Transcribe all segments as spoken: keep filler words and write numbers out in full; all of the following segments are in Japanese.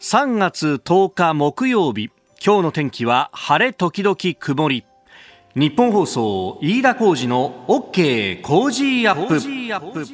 さんがつとおか木曜日、今日の天気は晴れ時々曇り。日本放送飯田浩司の OK 工事アップ。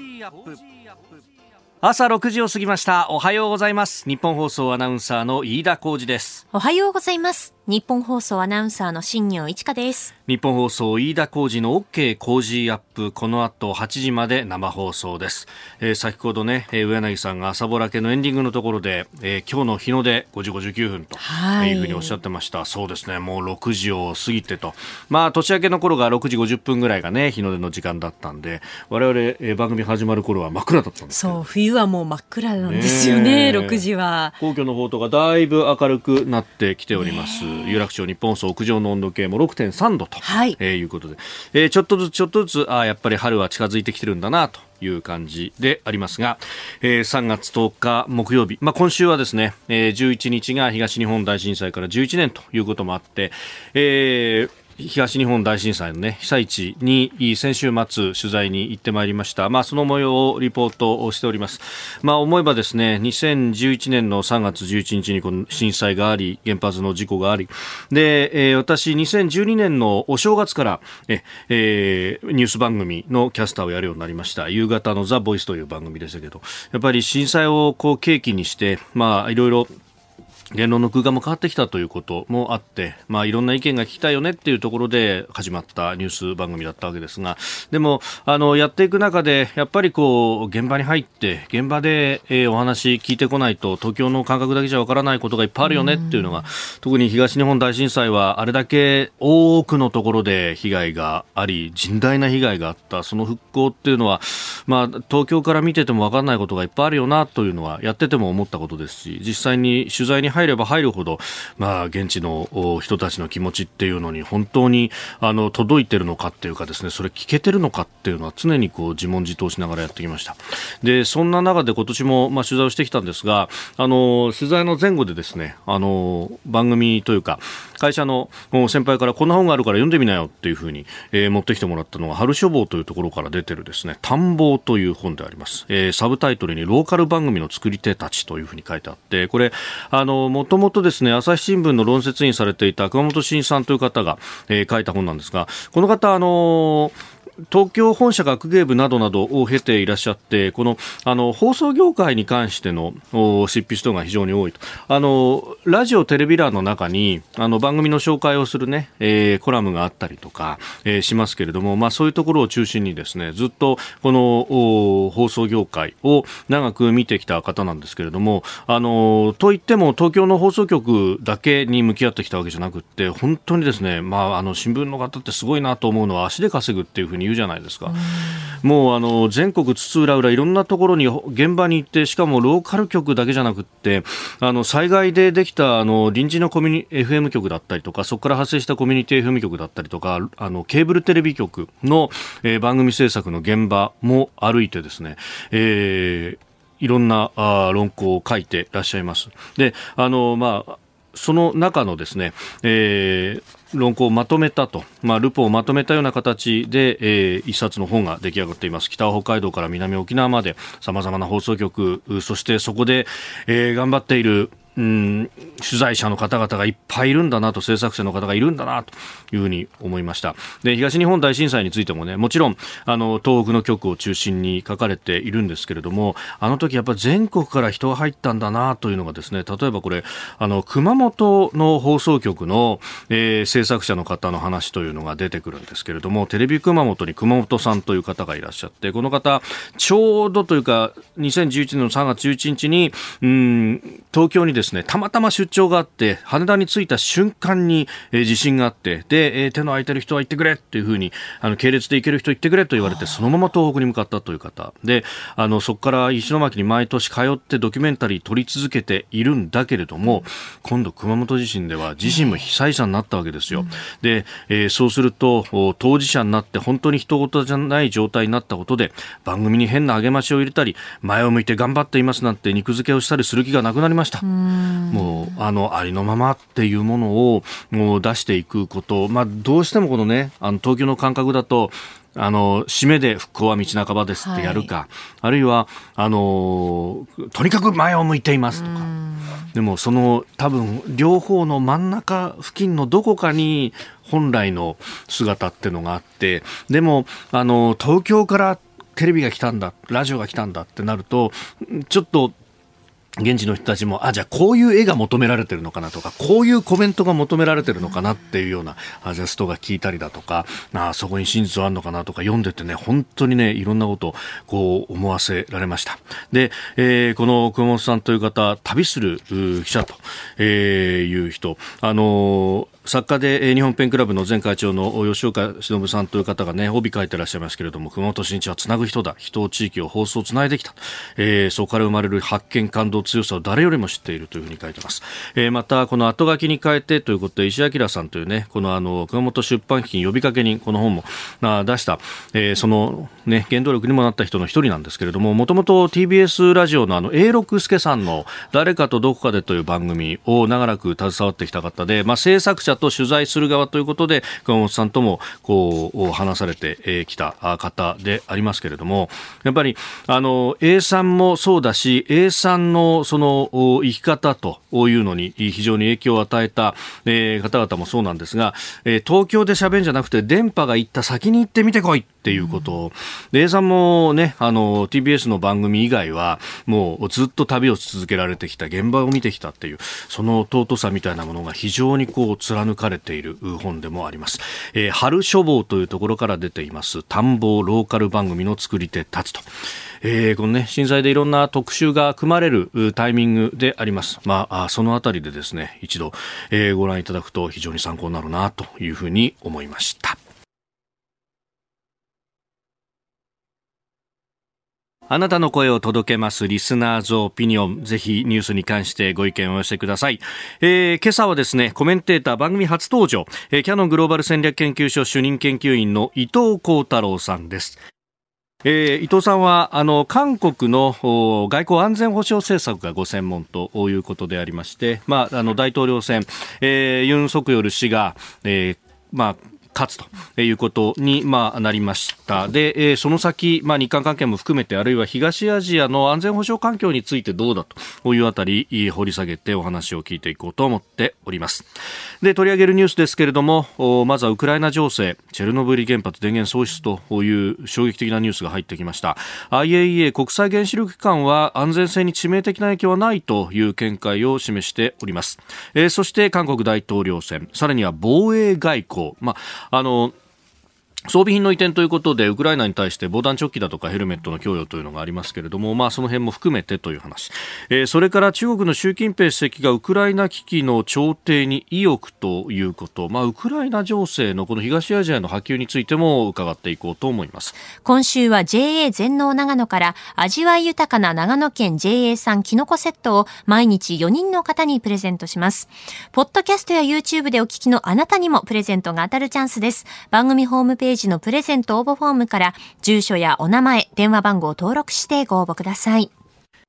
朝ろくじを過ぎました。おはようございます。日本放送アナウンサーの飯田浩司です。 おはようございます。日本放送アナウンサーの新業一華です。 日本放送飯田浩司の OK 工事アップ、この後はちじまで生放送です。えー、先ほどね、えー、上柳さんが朝ぼらけのエンディングのところで、えー、今日の日の出ごじごじゅうきゅうふんというふうにおっしゃってました。そうですね、もうろくじを過ぎてと、まあ年明けの頃がろくじごじゅっぷんぐらいがね日の出の時間だったんで、我々、えー、番組始まる頃は真っ暗だったんですけど、 そう、冬はもう真っ暗なんですよね。ろくじは皇居の方とかだいぶ明るくなってきております。有楽町日本放送屋上の温度計も ろくてんさんどと、はいえー、いうことで、えー、ちょっとずつちょっとずつあやっぱり春は近づいてきてるんだなという感じでありますが、えー、さんがつとおか木曜日、まあ、今週はですね、えー、じゅういちにちが東日本大震災からじゅういちねんということもあって、えー東日本大震災の、ね、被災地に先週末取材に行ってまいりました。まあ、その模様をリポートをしております。まあ、思えばですね、にせんじゅういちねんのさんがつじゅういちにちにこの震災があり、原発の事故がありで、えー、私にせんじゅうにねんのお正月からえ、えー、ニュース番組のキャスターをやるようになりました。夕方のザ・ボイスという番組でしたけど、やっぱり震災をこう契機にしてまあいろいろ言論の空間も変わってきたということもあって、まあ、いろんな意見が聞きたいよねっていうところで始まったニュース番組だったわけですが、でもあのやっていく中でやっぱりこう現場に入って現場で、えー、お話聞いてこないと東京の感覚だけじゃわからないことがいっぱいあるよねっていうのが、特に東日本大震災はあれだけ多くのところで被害があり甚大な被害があった。その復興っていうのは、まあ、東京から見ててもわからないことがいっぱいあるよなというのはやってても思ったことですし、実際に取材に入入れば入るほど、まあ、現地の人たちの気持ちっていうのに本当にあの届いてるのかっていうかですね、それ聞けてるのかっていうのは常にこう自問自答しながらやってきました。でそんな中で今年もまあ取材をしてきたんですが、あの取材の前後でですね、あの番組というか会社の先輩からこんな本があるから読んでみなよっていうふうに、えー、持ってきてもらったのが春書房というところから出てるですね、探訪という本であります。えー、サブタイトルにローカル番組の作り手たちというふうに書いてあって、これあのもともとですね、朝日新聞の論説員されていた熊本慎さんという方が、えー、書いた本なんですが、この方あのー東京本社学芸部などなどを経ていらっしゃって、このあの放送業界に関しての執筆等が非常に多いと。あのラジオテレビ欄の中にあの番組の紹介をするね、えー、コラムがあったりとか、えー、しますけれども、まあ、そういうところを中心にですね、ずっとこの放送業界を長く見てきた方なんですけれども、あのといっても東京の放送局だけに向き合ってきたわけじゃなくって、本当にですね、まあ、あの新聞の方ってすごいなと思うのは足で稼ぐっていうふうに言うじゃないですか。もうあの全国津々浦々いろんなところに現場に行って、しかもローカル局だけじゃなくって、あの災害でできたあの臨時のコミュニ エフエム 局だったりとか、そこから発生したコミュニティ エフエム 局だったりとか、あのケーブルテレビ局の、えー、番組制作の現場も歩いてですね、えー、いろんなあ論考を書いていらっしゃいます。で、あのまあその中のですね、えー論考をまとめたと、まあ、ルポをまとめたような形で、えー、一冊の本が出来上がっています。北は北海道から南沖縄まで様々な放送局、そしてそこで、えー、頑張っているうん、取材者の方々がいっぱいいるんだなと、制作者の方がいるんだなというふうに思いました。で、東日本大震災についてもね、もちろんあの東北の局を中心に書かれているんですけれども、あの時やっぱり全国から人が入ったんだなというのがですね、例えばこれあの熊本の放送局の、えー、制作者の方の話というのが出てくるんですけれども、テレビ熊本に熊本さんという方がいらっしゃって、この方ちょうどというかにせんじゅういちねんのさんがつじゅういちにちにうん東京にですねですね、たまたま出張があって羽田に着いた瞬間に、えー、地震があって、で、えー、手の空いてる人は行ってくれっていう風に、あの系列で行ける人行ってくれと言われて、そのまま東北に向かったという方で、あのそこから石巻に毎年通ってドキュメンタリー撮り続けているんだけれども、今度熊本地震では自身も被災者になったわけですよ。で、えー、そうすると当事者になって本当に人事じゃない状態になったことで、番組に変な励ましを入れたり、前を向いて頑張っていますなんて肉付けをしたりする気がなくなりました。 もうあのありのままっていうものをもう出していくこと、まあ、どうしてもこのね、あの東京の感覚だと、あの締めで復興は道半ばですってやるか、はい、あるいはあのとにかく前を向いていますとか、でもその多分両方の真ん中付近のどこかに本来の姿っていうのがあって、でもあの東京からテレビが来たんだ、ラジオが来たんだってなると、ちょっと現地の人たちも、あ、じゃあこういう絵が求められてるのかなとか、こういうコメントが求められてるのかなっていうようなジャストが聞いたりだとか、あ、そこに真実はあるのかなとか読んでてね、本当にね、いろんなことをこう思わせられました。で、えー、この熊本さんという方、旅する記者という人、あのー作家で日本ペンクラブの前会長の吉岡忍さんという方がね、帯書いてらっしゃいますけれども、熊本新地はつなぐ人だ、人を地域を放送をつないできた、えー、そこから生まれる発見感動強さを誰よりも知っているというふうに書いてます。えー、またこの後書きに変えてということで、石井明さんというね、このあの熊本出版基金呼びかけ人、この本も出した、えー、そのね原動力にもなった人の一人なんですけれども、もともと ティービーエス ラジオのあの永六輔さんの誰かとどこかでという番組を長らく携わってきた方で、まあ、制作者と取材する側ということで熊本さんともこう話されてきた方でありますけれども、やっぱりあの A さんもそうだし A さんのその生き方というのに非常に影響を与えた方々もそうなんですが、東京で喋るんじゃなくて電波が行った先に行ってみてこいっていうことを、うん、A さんもね、あの ティービーエス の番組以外はもうずっと旅を続けられてきた、現場を見てきたっていうその尊さみたいなものが非常にこう貫かれている本でもあります。えー、春書房というところから出ています探訪ローカル番組の作り手たちと、えー、このね震災でいろんな特集が組まれるタイミングであります。まあ、そのあたりでですね一度、えー、ご覧いただくと非常に参考になるなというふうに思いました。あなたの声を届けますリスナーズオピニオン、ぜひニュースに関してご意見をお寄せください。えー、今朝はですねコメンテーター番組初登場、えー、キヤノングローバル戦略研究所主任研究員の伊藤幸太郎さんです。えー、伊藤さんはあの韓国の外交安全保障政策がご専門ということでありまして、まあ、あの大統領選、えー、ユン・ソクヨル氏が、えーまあ勝つということに、まあ、なりました。で、えー、その先、まあ、日韓関係も含めて、あるいは東アジアの安全保障環境についてどうだというあたり掘り下げてお話を聞いていこうと思っております。で、取り上げるニュースですけれども、まずはウクライナ情勢、チェルノブイリ原発電源喪失という衝撃的なニュースが入ってきました。 アイエーイーエー 国際原子力機関は安全性に致命的な影響はないという見解を示しております。えー、そして韓国大統領選、さらには防衛外交、まああの装備品の移転ということでウクライナに対して防弾チョッキだとかヘルメットの供与というのがありますけれども、まあ、その辺も含めてという話、えー、それから中国の習近平主席がウクライナ危機の調停に意欲ということ、まあ、ウクライナ情勢のこの東アジアの波及についても伺っていこうと思います。 今週は ジェーエー 全農長野から味わい豊かな長野県 ジェーエー 産キノコセットを毎日よにんの方にプレゼントします。ポッドキャストや YouTube でお聞きのあなたにもプレゼントが当たるチャンスです。番組ホームページページのプレゼント応募フォームから住所やお名前、電話番号を登録してご応募ください。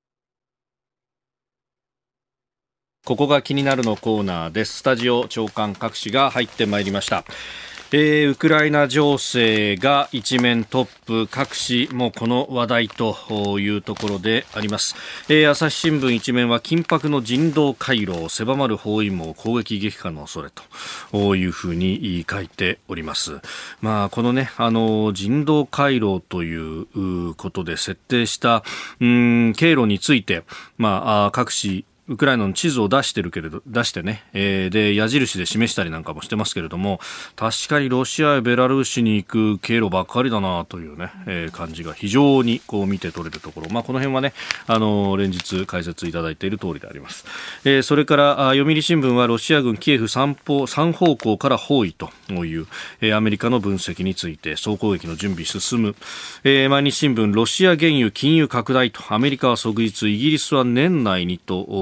ここが気になるのコーナーです。スタジオ長官各紙が入ってまいりました。えー、ウクライナ情勢が一面トップ、各紙もこの話題というところであります。えー、朝日新聞一面は緊迫の人道回廊、狭まる包囲網、攻撃激化の恐れというふうに書いております。まあ、このね、あの人道回廊ということで設定したうーん経路について、まあ、各紙ウクライナの地図を出してるけれど出してね、えー、で矢印で示したりなんかもしてますけれども、確かにロシアやベラルーシに行く経路ばっかりだなというね、えー、感じが非常にこう見て取れるところ、まあ、この辺はね、あのー、連日解説いただいている通りであります。えー、それから読売新聞はロシア軍キエフ三方、三方向から包囲という、えー、アメリカの分析について総攻撃の準備進む。えー、毎日新聞ロシア原油禁輸拡大とアメリカは即日イギリスは年内にと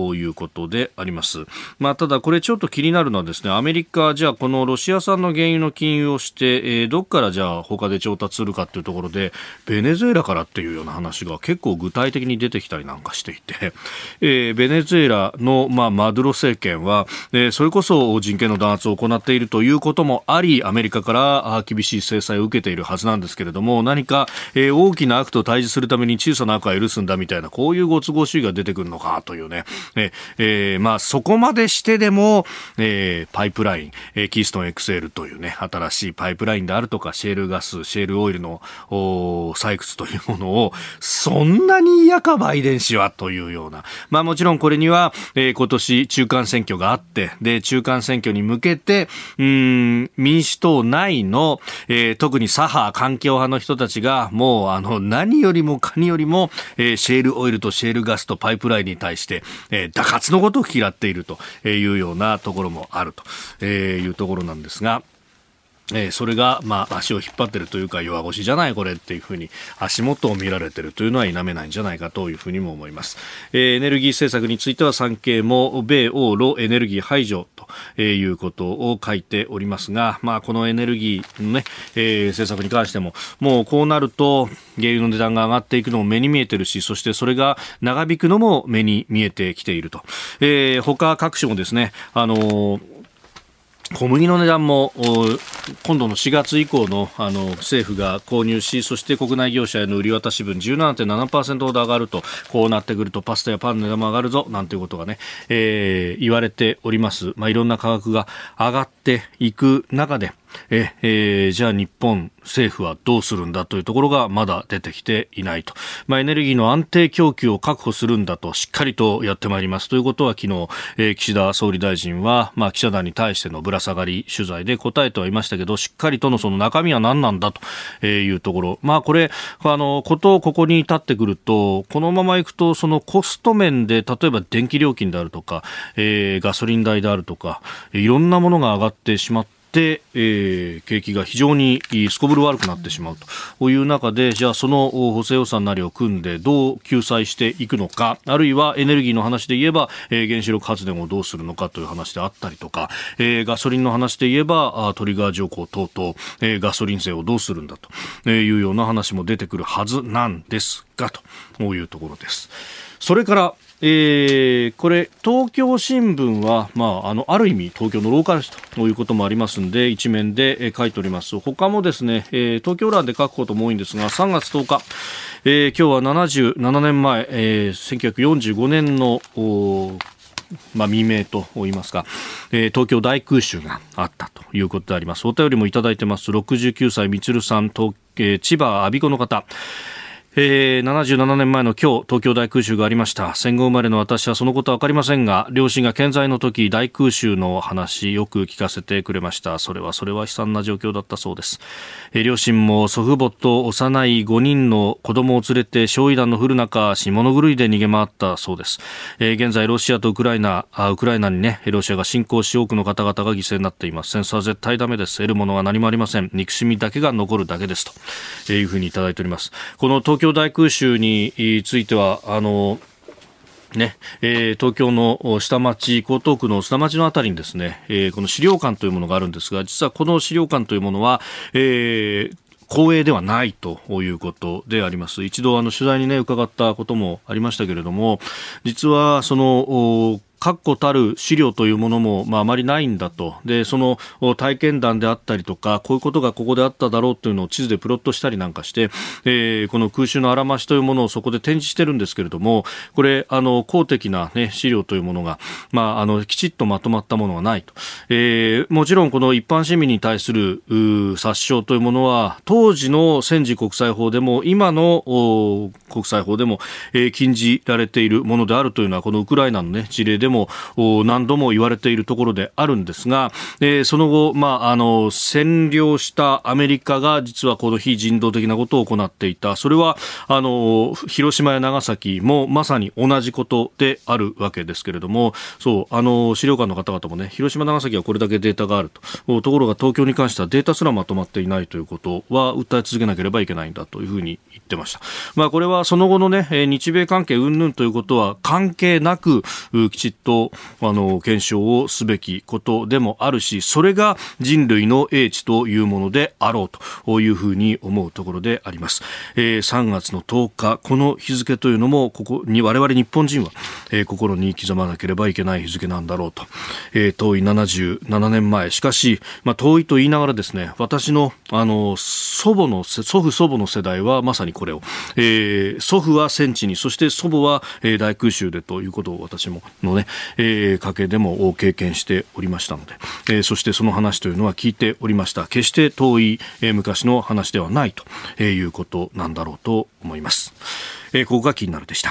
いうことであります。まあ、ただこれちょっと気になるのはですね、アメリカじゃあこのロシア産の原油の禁輸をして、えー、どっからじゃあ他で調達するかっていうところでベネズエラからっていうような話が結構具体的に出てきたりなんかしていて、えー、ベネズエラの、まあ、マドゥロ政権は、えー、それこそ人権の弾圧を行っているということもあり、アメリカから厳しい制裁を受けているはずなんですけれども、何か、えー、大きな悪と対峙するために小さな悪は許すんだみたいな、こういうご都合主義が出てくるのかというね、えーえー、まあそこまでしてでも、えー、パイプライン、えー、キーストン エックスエル というね、新しいパイプラインであるとか、シェールガス、シェールオイルの採掘というものを、そんなに嫌かバイデン氏はというような、まあもちろんこれには、えー、今年中間選挙があって、で、中間選挙に向けて、うーん、民主党内の、えー、特に左派、環境派の人たちが、もうあの、何よりもかによりも、えー、シェールオイルとシェールガスとパイプラインに対して、えー、打活のごとく嫌っているというようなところもあるというところなんですが、えー、それが、まあ、足を引っ張ってるというか弱腰じゃないこれっていうふうに足元を見られてるというのは否めないんじゃないかというふうにも思います。えー、エネルギー政策については産経も米欧ロエネルギー排除ということを書いておりますが、まあ、このエネルギーのね、えー、政策に関してももうこうなると原油の値段が上がっていくのも目に見えてるし、そしてそれが長引くのも目に見えてきていると、えー、他各種もですね、あのー小麦の値段も今度のしがつ以降 の, あの政府が購入し、そして国内業者への売り渡し分 じゅうななてんななパーセント ほど上がると、こうなってくるとパスタやパンの値段も上がるぞなんていうことがね、えー、言われております。まあ、いろんな価格が上がっていく中でええー、じゃあ日本政府はどうするんだというところがまだ出てきていないと、まあ、エネルギーの安定供給を確保するんだとしっかりとやってまいりますということは昨日、えー、岸田総理大臣は、まあ、記者団に対してのぶら下がり取材で答えてはいましたけど、しっかりとのその中身は何なんだというところ、まあ、これあのことをここに至ってくると、このままいくとそのコスト面で例えば電気料金であるとか、えー、ガソリン代であるとかいろんなものが上がってしまってで、えー、景気が非常にすこぶる悪くなってしまうという中で、じゃあその補正予算なりを組んでどう救済していくのか、あるいはエネルギーの話で言えば、えー、原子力発電をどうするのかという話であったりとか、えー、ガソリンの話で言えばトリガー条項等々、えー、ガソリン税をどうするんだというような話も出てくるはずなんですが、というところです。それからえー、これ東京新聞は、まあ、あのある意味東京のローカル紙ということもありますので一面で、えー、書いております。他もですね、えー、東京欄で書くことも多いんですが、さんがつとおか、えー、今日はななじゅうななねんまえ、えー、せんきゅうひゃくよんじゅうごねんのまあ、未明と言いますか、えー、東京大空襲があったということであります。お便りもいただいてます。ろくじゅうきゅうさいみつるさん、東、えー、千葉我孫子の方、えー、ななじゅうななねんまえの今日、東京大空襲がありました。戦後生まれの私はそのことは分かりませんが、両親が健在の時、大空襲の話よく聞かせてくれました。それはそれは悲惨な状況だったそうです。えー、両親も祖父母と幼いごにんの子供を連れて焼夷弾の降る中、下の狂いで逃げ回ったそうです。えー、現在ロシアとウクライナあウクライナにね、ロシアが侵攻し、多くの方々が犠牲になっています。戦争は絶対ダメです。得るものは何もありません。憎しみだけが残るだけですと、えー、いうふうにいただいております。この東京大空襲についてはあのねえー、東京の下町、江東区の下町のあたりにですね、えー、この資料館というものがあるんですが、実はこの資料館というものは、えー公営ではないということであります。一度あの取材にね伺ったこともありましたけれども、実はその確固たる資料というものも、まあ、あまりないんだと。で、その体験談であったりとか、こういうことがここであっただろうというのを地図でプロットしたりなんかして、えー、この空襲のあらましというものをそこで展示してるんですけれども、これ、あの、公的な、ね、資料というものが、まあ、あの、きちっとまとまったものはないと。えー、もちろんこの一般市民に対する殺傷というものは、当時の戦時国際法でも、今の国際法でも、えー、禁じられているものであるというのは、このウクライナのね、事例でもも何度も言われているところであるんですが、えー、その後、まあ、あの占領したアメリカが実はこの非人道的なことを行っていた。それはあの広島や長崎もまさに同じことであるわけですけれども、そうあの資料館の方々もね、広島長崎はこれだけデータがあると、ところが東京に関してはデータすらまとまっていないということは訴え続けなければいけないんだというふうに言ってました。まあ、これはその後のね、日米関係云々ということは関係なくきちっとあの検証をすべきことでもあるし、それが人類の英知というものであろうというふうに思うところであります。えー、さんがつのとおか、この日付というのもここに我々日本人は、えー、心に刻まなければいけない日付なんだろうと、えー、遠いななじゅうななねんまえ、しかし、まあ、遠いと言いながらですね、私の、あの祖母の祖父祖母の世代はまさにこれを、えー、祖父は戦地に、そして祖母は、えー、大空襲でということを私ものね、えー、家系でも経験しておりましたので、えー、そしてその話というのは聞いておりました。決して遠い、えー、昔の話ではないと、えー、いうことなんだろうと思います。えー、ここが気になるでした。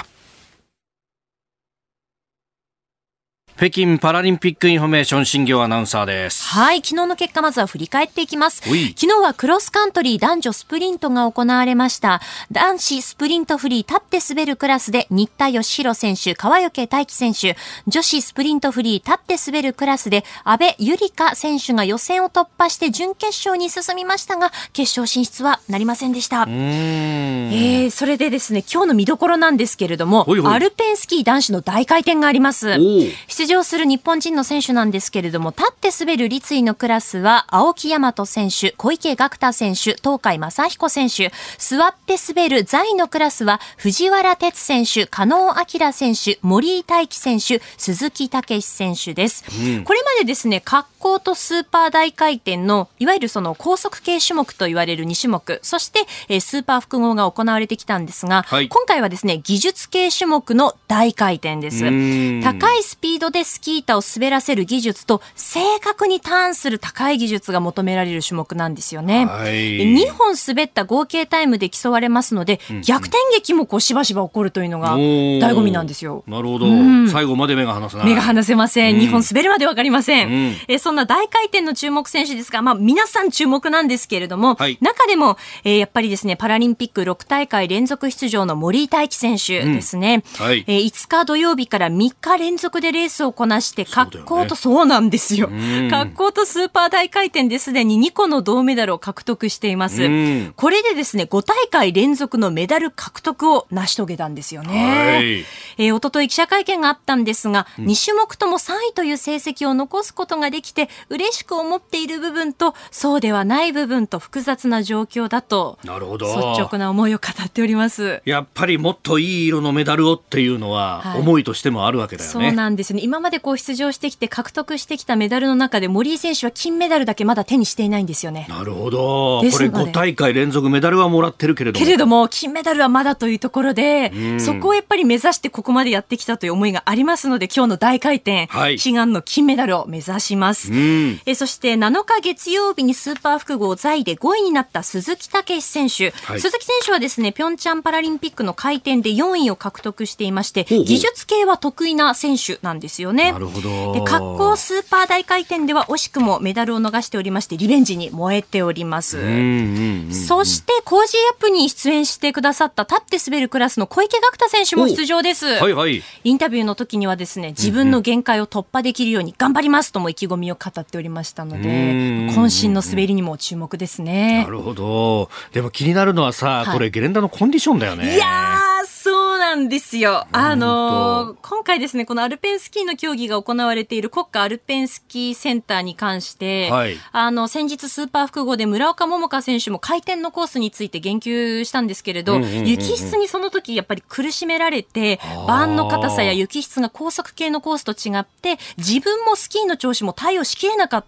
北京パラリンピックインフォメーション、新業アナウンサーです。 はい、昨日の結果まずは振り返っていきます。昨日はクロスカントリー男女スプリントが行われました。男子スプリントフリー立って滑るクラスで新田義弘選手、川除大輝選手、女子スプリントフリー立って滑るクラスで阿部友里香選手が予選を突破して準決勝に進みましたが、決勝進出はなりませんでした。うーん、えー、それでですね、今日の見どころなんですけれども、おいおいアルペンスキー男子の大回転があります。出場する日本人の選手なんですけれども、立って滑る立位のクラスは青木大和選手、小池岳太選手、東海正彦選手。座って滑る座位のクラスは藤原哲選手、加納彰選手、森井大輝選手、鈴木武選手です、うん、これまでですね、滑降とスーパー大回転のいわゆるその高速系種目と言われるに種目、そして、えー、スーパー複合が行われてきたんですが、はい、今回はですね、技術系種目の大回転です。高いスピードでスキー板を滑らせる技術と正確にターンする高い技術が求められる種目なんですよね、はい、にほん滑った合計タイムで競われますので、うんうん、逆転劇もこうしばしば起こるというのが醍醐味なんですよ。 なるほど、うん、最後まで目が離せない。 目が離せません、うん、にほん滑るまで分かりません、うん、えそんな大回転の注目選手ですが、まあ、皆さん注目なんですけれども、はい、中でも、えー、やっぱりですね、パラリンピックろくたいかい連続出場の森井大輝選手ですね、うん、はい、えー、いつか土曜日からみっか連続でレースをこなして滑降と、そうなんですよ、滑降とスーパー大回転ですでににこの銅メダルを獲得しています。これでですね、ごたいかい連続のメダル獲得を成し遂げたんですよね、はい、えー、おととい記者会見があったんですが、うん、に種目ともさんいという成績を残すことができて嬉しく思っている部分とそうではない部分と複雑な状況だと、 なるほど、 率直な思いを語っております。 やっぱりもっといい色のメダルをっていうのは、はい、思いとしてもあるわけだよね。 そうなんですね。今までこう出場してきて獲得してきたメダルの中で森井選手は金メダルだけまだ手にしていないんですよね。 なるほど。これごたいかい連続メダルはもらってるけれどもけれども金メダルはまだというところで、そこをやっぱり目指してここまでやってきたという思いがありますので、今日の大回転、はい、悲願の金メダルを目指します。えそしてなのか月曜日にスーパー複合座位でごいになった鈴木武選手、はい、鈴木選手はですね、ピョンチャンパラリンピックの回転でよんいを獲得していまして、ほうほう、技術系は得意な選手なんですよね。 なるほど。 で、滑降スーパー大回転では惜しくもメダルを逃しておりまして、リベンジに燃えております。うんうんうんうん、そしてコージーアップに出演してくださった立って滑るクラスの小池岳太選手も出場です、はいはい、インタビューの時にはですね、自分の限界を突破できるように頑張りますとも意気込みを語っておりましたので、渾身の滑りにも注目ですね。 なるほど。でも気になるのはさ、はい、これゲレンダのコンディションだよね。 いやー、そうなんですよ。あのー、今回ですね、このアルペンスキーの競技が行われている国家アルペンスキーセンターに関して、はい、あの先日スーパー複合で村岡桃佳選手も回転のコースについて言及したんですけれど、うんうんうんうん、雪質にその時やっぱり苦しめられて、バーンの硬さや雪質が高速系のコースと違って自分もスキーの調子も対応しきれなかった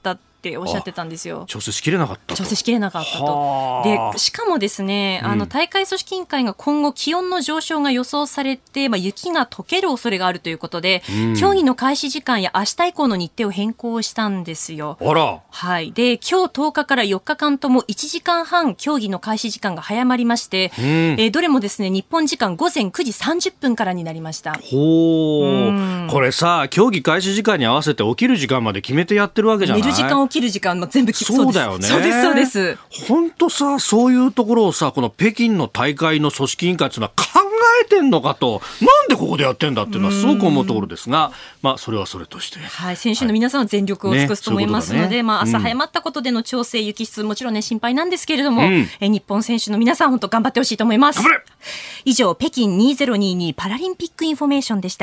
っておっしゃってたんですよ。 調整しきれなかったと。 調整しきれなかったと。で、しかもですね、あの大会組織委員会が今後気温の上昇が予想されて、まあ、雪が溶ける恐れがあるということで、うん、競技の開始時間や明日以降の日程を変更したんですよ。 あら。 はい。で、今日とおかからよっかかんともいちじかんはん競技の開始時間が早まりまして、うん、えー、どれもですね、日本時間ごぜんくじさんじゅっぷんからになりました。 ほー。うん、これさ、競技開始時間に合わせて起きる時間まで決めてやってるわけじゃない？ 寝る時間、起きる時間も全部決めて。 そうだよね。 そうです、そうです。 本当さ、そういうところをさ、この北京の大会の組織委員会っていうのは考えてんのかと、なんでここでやってんだっていうのはすごく思うところですが、まあ、それはそれとして。 はい、選手の皆さんは全力を尽くすと思いますので、ね、まあ、朝早まったことでの調整、雪質、もちろんね、心配なんですけれども、うん、え日本選手の皆さん、本当頑張ってほしいと思います。以上、北京にせんにじゅうにパラリンピックインフォメーションでした。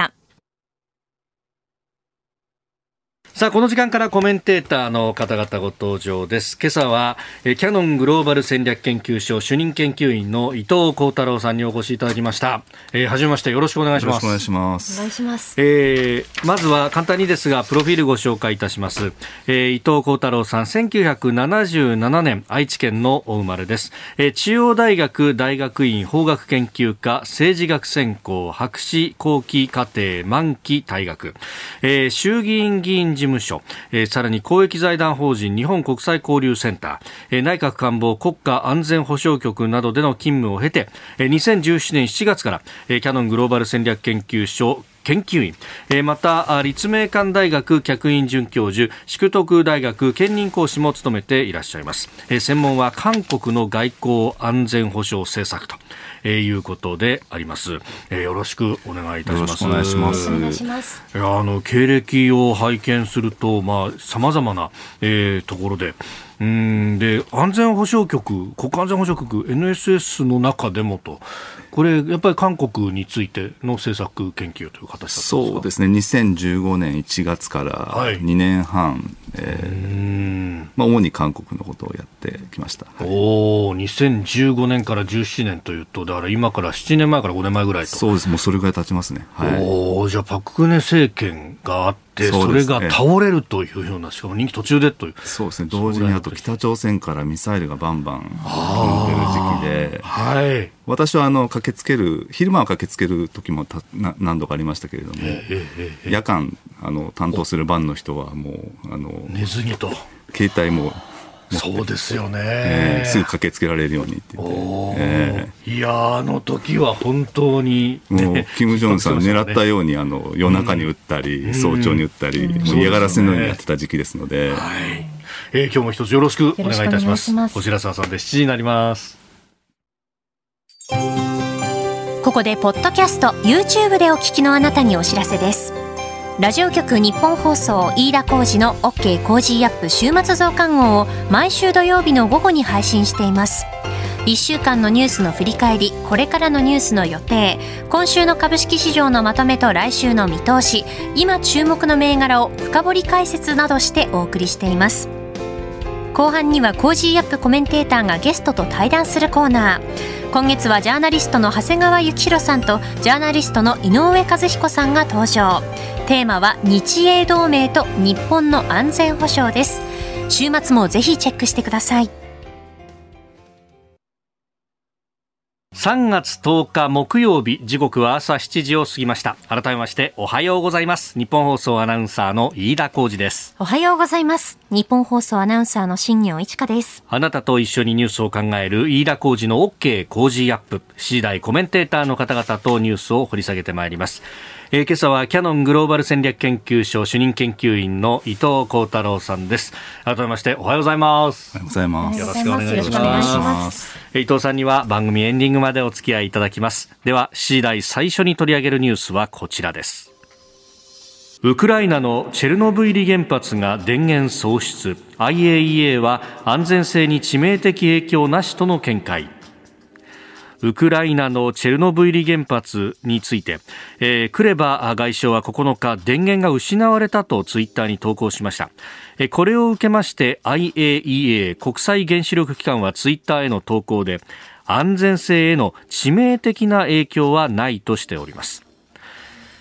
さあ、この時間からコメンテーターの方々ご登場です。今朝はキヤノングローバル戦略研究所主任研究員の伊藤幸太郎さんにお越しいただきました。えー、はじめまして、よろしくお願いします。 よろしくお願いします。 お願いします。 えー、まずは簡単にですがプロフィールご紹介いたします。えー、伊藤幸太郎さん、せんきゅうひゃくななじゅうななねん愛知県のお生まれです。えー、中央大学大学院法学研究科政治学専攻博士後期課程満期退学、えー、衆議院議員事務所、えーさらに公益財団法人日本国際交流センター、えー、内閣官房国家安全保障局などでの勤務を経て、えー、にせんじゅうななねんしちがつから、えー、キヤノングローバル戦略研究所研究員、えー、また立命館大学客員准教授、淑徳大学兼任講師も務めていらっしゃいます。えー、専門は韓国の外交安全保障政策と、えー、いうことであります。えー、よろしくお願いいたします。 よろしくお願いします。 お願いします。 いや、あの経歴を拝見すると、まあ、様々な、えー、ところでうんで安全保障局、国家安全保障局 エヌエスエス の中でもと、これやっぱり韓国についての政策研究という形だったんですか？ そうですね、にせんじゅうごねんいちがつからにねんはん、はい、えーまあ、主に韓国のことをやってきました。はい、 おにせんじゅうごねんからじゅうななねんというと、だから今からななねんまえからごねんまえぐらいと。 そうです、もうそれぐらい経ちますね。はい、 おじゃあパククネ政権があって、それが倒れるというような、しかも任期途中でという。 そうですね、同時にあと北朝鮮からミサイルがバンバン飛んでる時期で、はい、私はあの駆けつける昼間は駆けつける時もたな何度かありましたけれども、えーえー、夜間あの担当する班の人はもうあの寝ずにと携帯もそうですよね、 えー、すぐ駆けつけられるようにって言って、 えー、いやあの時は本当に、ね、 もう金正恩さん狙ったようにあの夜中に撃ったり、うん、早朝に撃ったり、うん、もう嫌がらせのようにやってた時期ですので、 はい、えー、今日も一つよろしくお願いいたします。小白沢さんでしちじになります。 ここでポッドキャスト YouTube でお聞きのあなたにお知らせです。ラジオ局日本放送飯田浩司の OK コージーアップ週末増刊号を毎週土曜日の午後に配信しています。いっしゅうかんのニュースの振り返り、これからのニュースの予定、今週の株式市場のまとめと来週の見通し、今注目の銘柄を深掘り解説などしてお送りしています。後半にはコージーアップコメンテーターがゲストと対談するコーナー。今月はジャーナリストの長谷川幸宏さんとジャーナリストの井上和彦さんが登場。テーマは日英同盟と日本の安全保障です。週末もぜひチェックしてください。 さんがつとおか木曜日、時刻は朝しちじを過ぎました。改めましておはようございます。日本放送アナウンサーの飯田浩司です。 おはようございます。日本放送アナウンサーの新業一華です。 あなたと一緒にニュースを考える飯田浩司の OK コージーアップ。しちじ台コメンテーターの方々とニュースを掘り下げてまいります。えー、今朝はキヤノングローバル戦略研究所主任研究員の伊藤幸太郎さんです。改めましておはようございます。 おはようございます。 よろしくお願いします。伊藤さんには番組エンディングまでお付き合いいただきます。ではしちじ台最初に取り上げるニュースはこちらです。ウクライナのチェルノブイリ原発が電源喪失、 アイエーイーエー は安全性に致命的影響なしとの見解。ウクライナのチェルノブイリ原発について、えー、クレバ外相はここのか電源が失われたとツイッターに投稿しました。えー、これを受けまして アイエーイーエー 国際原子力機関はツイッターへの投稿で、安全性への致命的な影響はないとしております。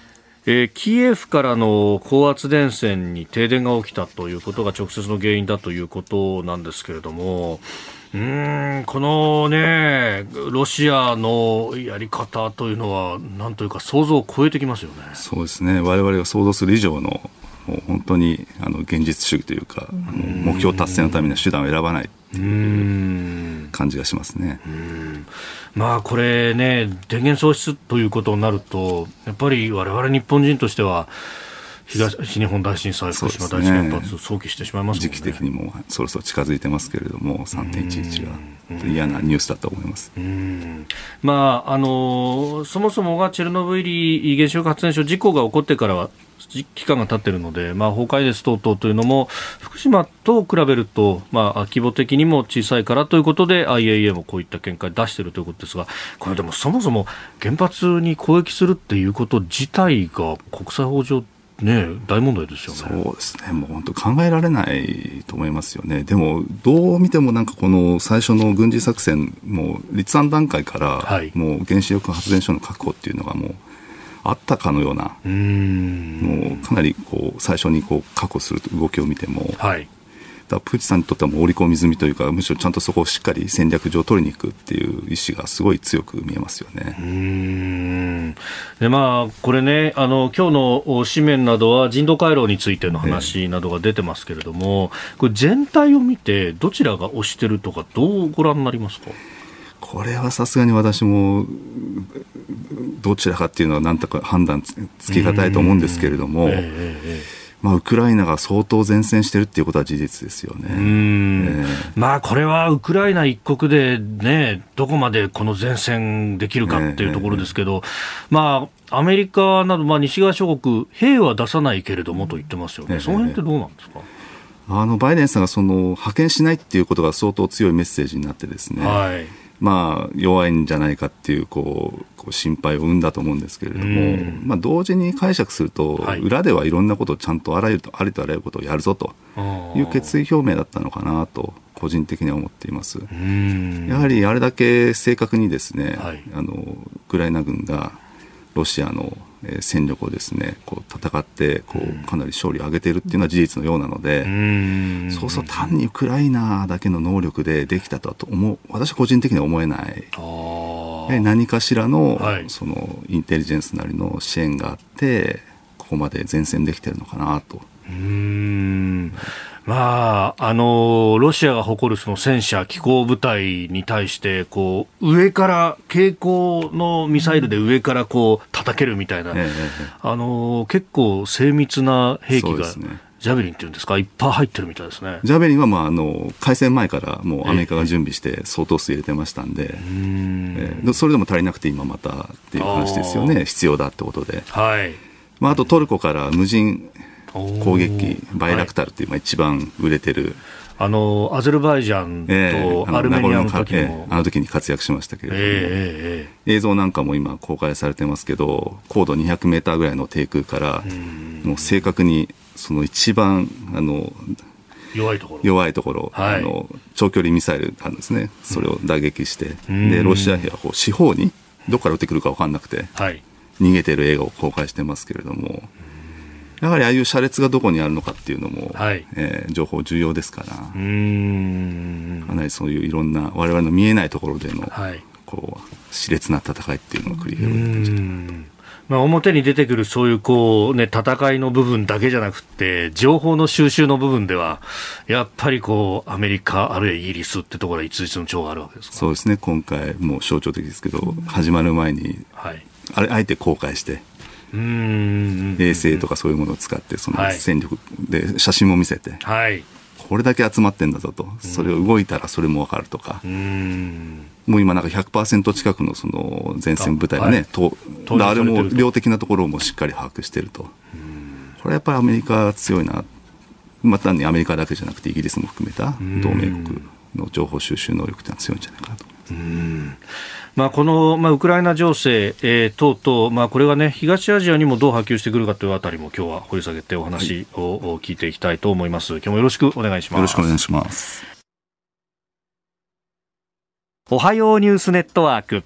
えー、キエフからの高圧電線に停電が起きたということが直接の原因だということなんですけれども、うーんこのねロシアのやり方というのはなんというか想像を超えてきますよね。 そうですね、我々が想像する以上のもう本当にあの現実主義というか、もう目標達成のためには手段を選ばないっていう感じがしますね。 うーんまあこれね電源喪失ということになるとやっぱり我々日本人としては東日本大震災、福島第一原発、想起してしまいますもんね。 時期的にもそろそろ近づいてますけれども、さんてんいちいちが嫌なニュースだと思います。 うん、まああのそもそもがチェルノブイリ原子力発電所事故が起こってからは期間が経っているので、まあ、崩壊です等々というのも福島と比べると、まあ、規模的にも小さいからということで アイエーイーエー もこういった見解を出しているということですが、これでもそもそも原発に攻撃するっていうこと自体が国際法上ね、大問題ですよね。 そうですね、もう本当考えられないと思いますよね。でもどう見てもなんかこの最初の軍事作戦も立案段階からもう原子力発電所の確保っていうのがもうあったかのような、うーんもうかなりこう最初にこう確保する動きを見ても、はい、だからプーチンさんにとってはもう織り込み済みというか、むしろちゃんとそこをしっかり戦略上取りに行くっていう意思がすごい強く見えますよね。 うーんでまあ、これねあの今日の紙面などは人道回廊についての話などが出てますけれども、えー、これ全体を見てどちらが推してるとかどうご覧になりますか？ これはさすがに私もどちらかっていうのは何とか判断つけがたいと思うんですけれども、えーえーまあ、ウクライナが相当善戦してるっていうことは事実ですよね。 うーん、えー、まあこれはウクライナ一国でねどこまでこの善戦できるかっていうところですけど、えーえー、まあアメリカなど、まあ、西側諸国兵は出さないけれどもと言ってますよね、えー、その辺ってどうなんですか？ あのバイデンさんがその派遣しないっていうことが相当強いメッセージになってですね、はいまあ、弱いんじゃないかっていう、こう、こう心配を生んだと思うんですけれども、まあ、同時に解釈すると、はい、裏ではいろんなことをちゃんとあらゆるとありとあらゆることをやるぞという決意表明だったのかなと個人的には思っています。やはりあれだけ正確にですね、はい、あのウクライナ軍がロシアの戦力をですねこう戦ってこうかなり勝利を挙げているっていうのは事実のようなので、うそうそう単にウクライナだけの能力でできたとはと思う私は個人的には思えない。あ何かしらの、はい、そのインテリジェンスなりの支援があってここまで前線できているのかなと。 うーんまあ、あのロシアが誇るその戦車機甲部隊に対してこう上から携行のミサイルで上からこう叩けるみたいな、ええ、あの結構精密な兵器が、ね、ジャベリンっていうんですかいっぱい入ってるみたいですね。 ジャベリンは、まあ、あの開戦前からもうアメリカが準備して相当数入れてましたんで、ええ、それでも足りなくて今またっていう話ですよね。必要だってことで、はいまあ、あとトルコから無人攻撃機バイラクタルっていう、はい、一番売れてるあのアゼルバイジャンとアルメニアの時にも、 えー、あの時に活躍しましたけれども、えー、映像なんかも今公開されてますけど高度にひゃくメーターぐらいの低空からもう正確にその一番あの弱いところ、 弱いところ、はい、あの長距離ミサイルあるんですね。それを打撃して、うん、でロシア兵はこう四方にどこから撃ってくるか分かんなくて、はい、逃げてる映画を公開してますけれども、やはりああいう車列がどこにあるのかっていうのも、はいえー、情報重要ですから、うーんかなりそういういろんな我々の見えないところでの、はい、こう熾烈な戦いっていうのが繰り広げてるんじゃないかなと。 まあ、表に出てくるそういうこう、ね、戦いの部分だけじゃなくて情報の収集の部分ではやっぱりこうアメリカあるいはイギリスってところは一日の長があるわけですか？ そうですね。今回もう象徴的ですけど、始まる前に、はい、あれあえて公開してうーん衛星とかそういうものを使ってその戦力で写真も見せて、はい、これだけ集まってんだぞと、それを動いたらそれも分かるとか、うーんもう今なんか ひゃくパーセント 近くのその前線部隊がね、はい、とあれも量的なところもしっかり把握していると。これはやっぱりアメリカ強いな。また、ね、アメリカだけじゃなくてイギリスも含めた同盟国の情報収集能力というのは強いんじゃないかなと思います。うんまあ、この、まあ、ウクライナ情勢、えー、等々、まあ、これが、ね、東アジアにもどう波及してくるかというあたりも今日は掘り下げてお話を聞いていきたいと思います。今日もよろしくお願いします。よろしくお願いします。 おはようニュースネットワーク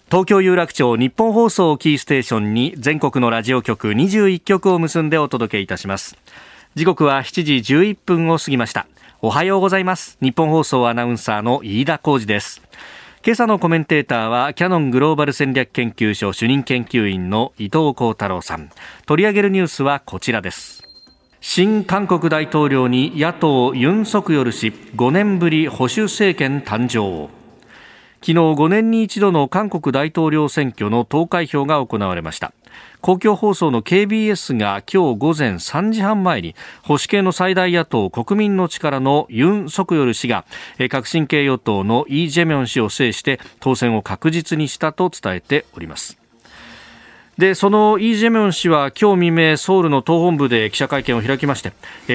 東京有楽町日本放送をキーステーションに全国のラジオ局にじゅういっきょくを結んでお届けいたします。時刻はしちじじゅういっぷんを過ぎました。おはようございます。日本放送アナウンサーの飯田浩司です。今朝のコメンテーターはキヤノングローバル戦略研究所主任研究員の伊藤幸太郎さん。取り上げるニュースはこちらです。新韓国大統領に野党ユン・ソクヨル氏ごねんぶり保守政権誕生。昨日ごねんに一度の韓国大統領選挙の投開票が行われました。公共放送の ケービーエス が今日午前さんじはんまえに保守系の最大野党国民の力のユン・ソクヨル氏が革新系与党のイ・ジェミョン氏を制して当選を確実にしたと伝えております。で、そのイ・ジェミョン氏は今日未明ソウルの党本部で記者会見を開きまして、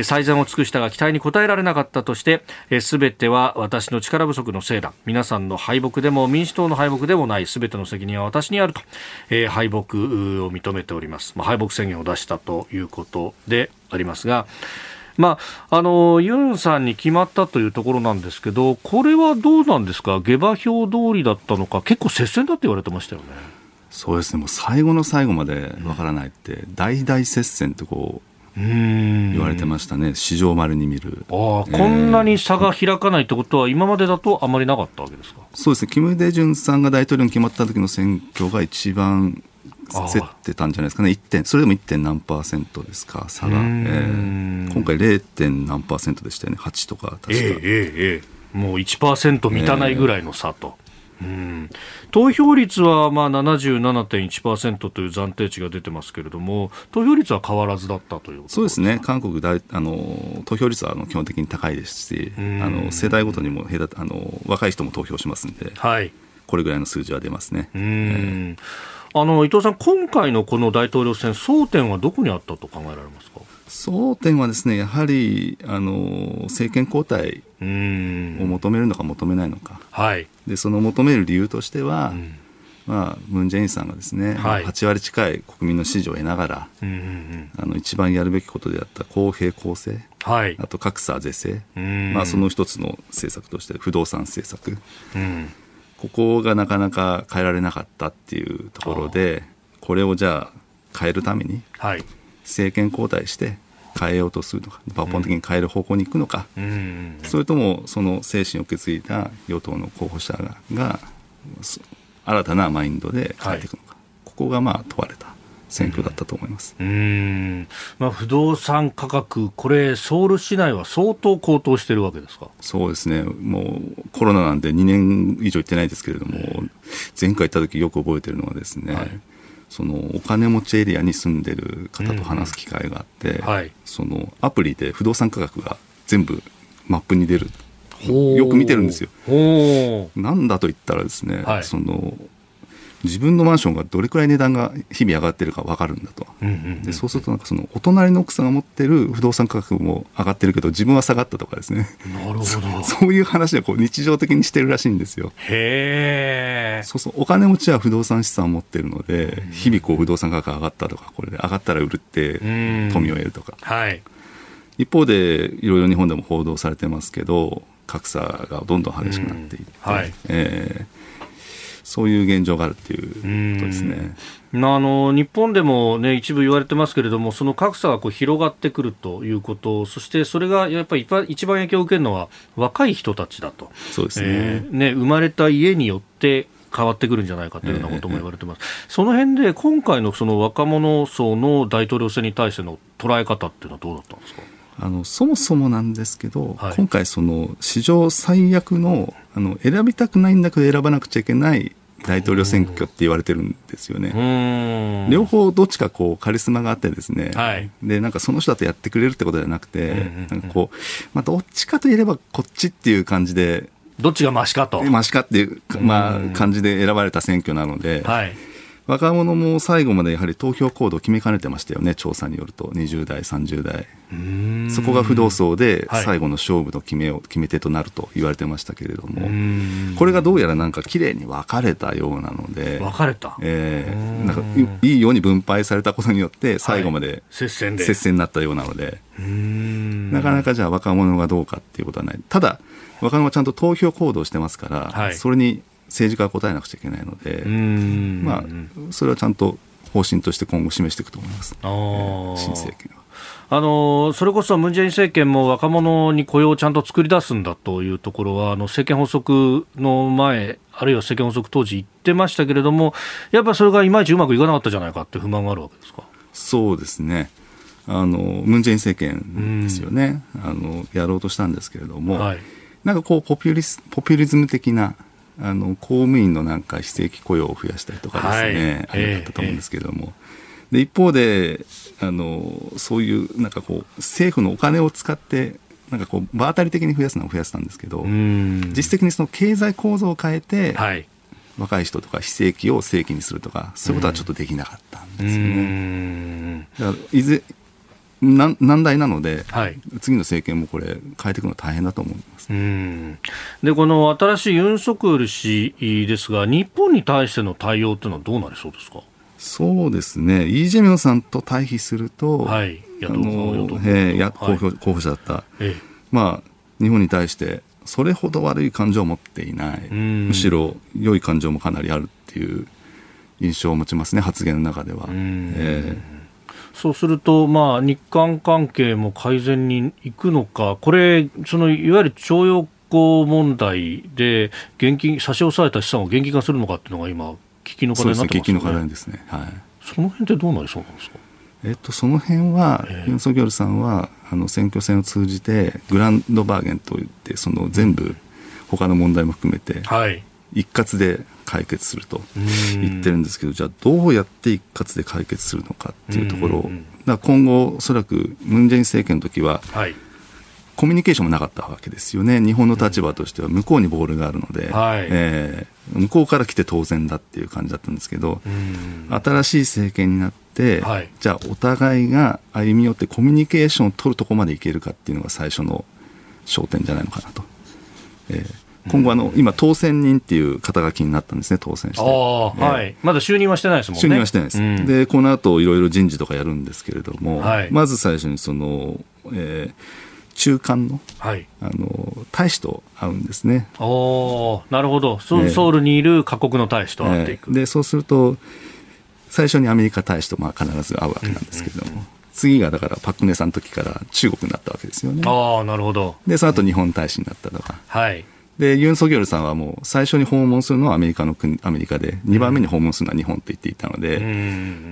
最善を尽くしたが期待に応えられなかったとして、すべては私の力不足のせいだ、皆さんの敗北でも民主党の敗北でもない、すべての責任は私にあると、えー、敗北を認めております。まあ、敗北宣言を出したということでありますが、まあ、あのユンさんに決まったというところなんですけど、これはどうなんですか。下馬評通りだったのか、結構接戦だって言われてましたよね。 そうですね、もう最後の最後までわからないって、うん、大々接戦とこう言われてましたね。史上稀に見る。 あ、えー、こんなに差が開かないってことは今までだとあまりなかったわけですか。 そうですね、キム・デジュンさんが大統領に決まった時の選挙が一番競ってたんじゃないですかね。いってん、それでも いってん 何パーセントですか、差が、えー、今回 ゼロ. 点何パーセントでしたよね。はちとか確か、えーえーえー、もう いちパーセント 満たないぐらいの差と、えーうん、投票率はまあ ななじゅうななてんいちパーセント という暫定値が出てますけれども、投票率は変わらずだったということですか。 そうですね、韓国大あの投票率はあの基本的に高いですし、あの世代ごとにもあの若い人も投票しますので、はい、これぐらいの数字は出ますね。うん、 えー、あの伊藤さん、今回のこの大統領選、争点はどこにあったと考えられますか。 争点はですね、やはりあの政権交代を求めるのか求めないのか、はい、でその求める理由としては、うんまあ、ムン・ジェインさんがですね、はい、はちわり近い国民の支持を得ながら、うんうんうん、あの一番やるべきことであった公平公正、はい、あと格差是正、うんまあ、その一つの政策として不動産政策、うん、ここがなかなか変えられなかったっていうところで、これをじゃあ変えるために、はい、政権交代して変えようとするのか、抜本的に変える方向に行くのか、うん、それともその精神を受け継いだ与党の候補者が、が新たなマインドで変えていくのか、はい、ここがまあ問われた選挙だったと思います。 うんうんまあ、不動産価格、これソウル市内は相当高騰してるわけですか。 そうですね、もうコロナなんでにねん以上行ってないですけれども、前回行った時よく覚えてるのはですね、はい、そのお金持ちエリアに住んでる方と話す機会があって、うんはい、そのアプリで不動産価格が全部マップに出る、よく見てるんですよ。なんだと言ったらですね、はい、その自分のマンションがどれくらい値段が日々上がってるか分かるんだと、うんうんうん、でそうするとなんかそのお隣の奥さんが持ってる不動産価格も上がってるけど自分は下がったとかですね、なるほど そ, そういう話はこう日常的にしてるらしいんですよ。へー。そうそう、お金持ちは不動産資産を持ってるので、うん、日々こう不動産価格上がったとか、これで上がったら売るって富を得るとか、はい、一方でいろいろ日本でも報道されてますけど、格差がどんどん激しくなっていって、うんはいえーそういう現状があるっていうことですね。 あの日本でも、ね、一部言われてますけれども、その格差がこう広がってくるということ、そしてそれがやっぱり一番影響を受けるのは若い人たちだと。 そうですね。 えー、ね、生まれた家によって変わってくるんじゃないかというようなことも言われてます。えー、その辺で今回のその若者層の大統領選に対しての捉え方っていうのはどうだったんですか。 あのそもそもなんですけど、はい、今回その史上最悪 の, あの選びたくないんだけど選ばなくちゃいけない大統領選挙って言われてるんですよね。両方どっちかこうカリスマがあってですね、はい、でなんかその人だとやってくれるってことではなくて、うんうんうん、なんかこう、まあ、どっちかといえばこっちっていう感じで、 どっちがマシかとマシかっていう、まあ、感じで選ばれた選挙なので、はい、若者も最後までやはり投票行動を決めかねてましたよね。調査によるとにじゅう代さんじゅう代、うーん、そこが不動層で最後の勝負の決めを、決め手となると言われてましたけれども、うーん、これがどうやらなんか綺麗に分かれたようなので、 分かれた、 えー、なんかいいように分配されたことによって最後まで接戦で、接戦になったようなので、うーん、なかなかじゃあ若者がどうかっていうことはない。ただ若者はちゃんと投票行動してますから、はい、それに政治家が答えなくちゃいけないので、まあ、それはちゃんと方針として今後示していくと思います、えー、新政権は。 あのそれこそムン・ジェイン政権も若者に雇用をちゃんと作り出すんだというところはあの政権発足の前あるいは政権発足当時言ってましたけれども、やっぱりそれがいまいちうまくいかなかったじゃないかって不満があるわけですか。 そうですね、あのムン・ジェイン政権ですよね、あのやろうとしたんですけれども、はい、なんかこうポピュリス、ポピュリズム的なあの公務員のなんか非正規雇用を増やしたりとかですね、はい、あれだったと思うんですけれども、えー、で一方であのそういうなんかこう政府のお金を使ってなんかこう場当たり的に増やすのを増やしたんですけど、実質的にその経済構造を変えて、はい、若い人とか非正規を正規にするとかそういうことはちょっとできなかったんですよね。だからいずな難題なので、はい、次の政権もこれ変えていくのは大変だと思います。 うんでこの新しいユン・ソクヨル氏ですが日本に対しての対応というのはどうなりそうですか。 そうですね、イ・ジェミョンさんと対比すると、はい、野党の、えーや候補、候補者だった、ええまあ、日本に対してそれほど悪い感情を持っていない、むしろ良い感情もかなりあるっていう印象を持ちますね、発言の中では。えー、そうすると、まあ、日韓関係も改善にいくのか、これそのいわゆる徴用工問題で現金差し押さえた資産を現金化するのかっていうのが今危機の課題になってますね。 そうですね、危機の課題ですね、はい、 その辺ってどうなりそうなんですか。 えっと、その辺は、えー、ユン・ソギョルさんはあの選挙戦を通じてグランドバーゲンといってその全部他の問題も含めて、はい、一括で解決すると言ってるんですけど、じゃあどうやって一括で解決するのかっていうところを、だから今後おそらくムン・ジェイン政権の時は、はい、コミュニケーションもなかったわけですよね。日本の立場としては向こうにボールがあるので、はいえー、向こうから来て当然だっていう感じだったんですけど、新しい政権になって、はい、じゃあお互いが歩み寄ってコミュニケーションを取るところまでいけるかっていうのが最初の焦点じゃないのかなと、えー、今後あの今当選人っていう肩書きになったんですね、当選して。あ、 はい、まだ就任はしてないですもんね。 就任はしてないです、うん、でこの後いろいろ人事とかやるんですけれども、はい、まず最初にその、えー中間 の,、はい、あの大使と会うんですね。 おなるほど、ソウルにいる各国の大使と会っていく、 えー、でそうすると最初にアメリカ大使とまあ必ず会うわけなんですけれども、うんうんうん、次がだからパククネさんの時から中国になったわけですよね。 あなるほど。 でその後日本大使になったとか、 はい、 でユン・ソギョルさんはもう最初に訪問するのはアメリカの国アメリカでにばんめに訪問するのは日本と言っていたので、うん、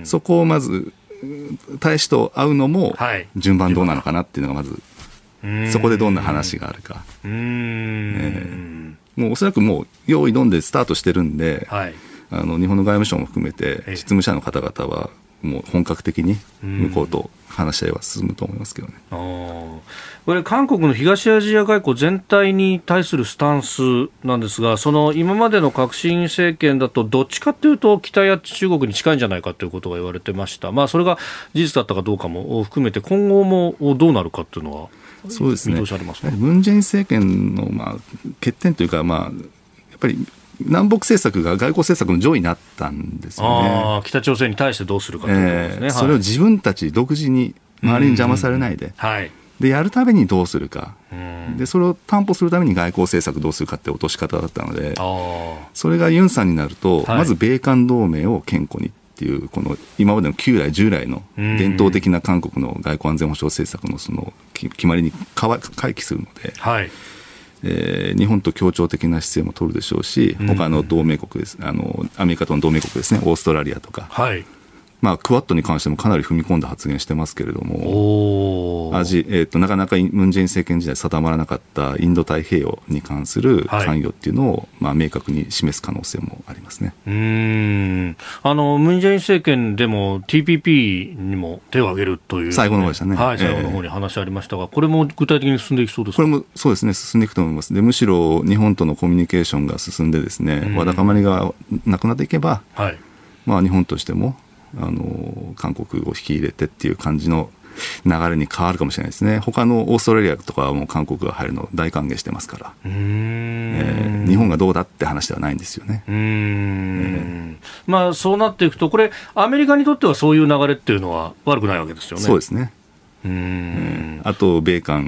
そこをまず大使と会うのも順番どうなのかなっていうのがまず、そこでどんな話があるか。うーん、えー、もうおそらくもう用意どんでスタートしてるんで、はい、あの日本の外務省も含めて実務者の方々はもう本格的に向こうと話し合いは進むと思いますけどね。 あこれ韓国の東アジア外交全体に対するスタンスなんですが、その今までの革新政権だとどっちかというと北や中国に近いんじゃないかということが言われてました。まあ、それが事実だったかどうかも含めて今後もどうなるかというのはそうですね、 見通しありますね。 ムン・ジェイン政権のまあ欠点というか、まあ、やっぱり南北政策が外交政策の上位になったんですよね。 あ北朝鮮に対してどうするかということですね、 えー、それを自分たち独自に周りに邪魔されないで、はい、でやるためにどうするか、でそれを担保するために外交政策どうするかって落とし方だったので、それがユンさんになると、はい、まず米韓同盟を堅固にっていうこの今までの旧来従来の伝統的な韓国の外交安全保障政策のその決まりに回帰するので、はいえー、日本と協調的な姿勢も取るでしょうし、他の同盟国です、あのアメリカとの同盟国ですね、オーストラリアとか、はいまあ、クワッドに関してもかなり踏み込んだ発言してますけれども、アジ、えー、となかなかムン・ジェイン政権時代定まらなかったインド太平洋に関する関与っていうのを、はいまあ、明確に示す可能性もありますね。 うーんあのムン・ジェイン政権でも ティーピーピー にも手を挙げるという、ね、 最後の方でしたね、 はい、最後の方に話ありましたが、えー、これも具体的に進んでいきそうですか。 これもそうですね、進んでいくと思います。でむしろ日本とのコミュニケーションが進んでですね、わだかまりがなくなっていけば、はいまあ、日本としてもあの韓国を引き入れてっていう感じの流れに変わるかもしれないですね。他のオーストラリアとかはもう韓国が入るのを大歓迎してますから、うーん、えー、日本がどうだって話ではないんですよね。うーん、 えーまあ、そうなっていくとこれアメリカにとってはそういう流れっていうのは悪くないわけですよね。 そうですね。うーん、えー、あと米韓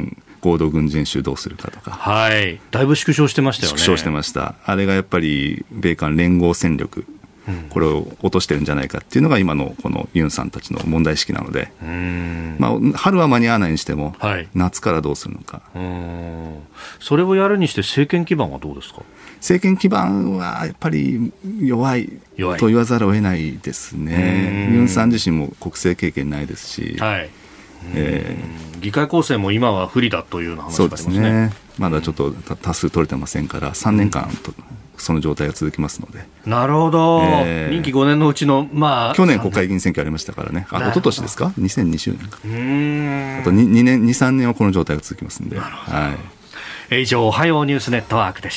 合同軍事演習どうするかとか、 はい、だいぶ縮小してましたよね。 縮小してました。あれがやっぱり米韓連合戦力、うん、これを落としてるんじゃないかっていうのが今のこのユンさんたちの問題意識なので、うーん、まあ、春は間に合わないにしても、はい、夏からどうするのか。 うーん、それをやるにして政権基盤はどうですか？ 政権基盤はやっぱり弱いと言わざるを得ないですね。ユンさん自身も国政経験ないですし、はい、 えー、議会構成も今は不利だというような話がありますね。そうですね。 まだちょっと多数取れてませんからさんねんかんとその状態が続きますので。 なるほど、えー、任期ごねんのうちの、まあ、 去年国会議員選挙ありましたからね。あ、一昨年ですか、にせんにじゅうねんか。うーん、あと 2, 2年にさんねんはこの状態が続きますので。はい、 以上、おはようニュースネットワークでした。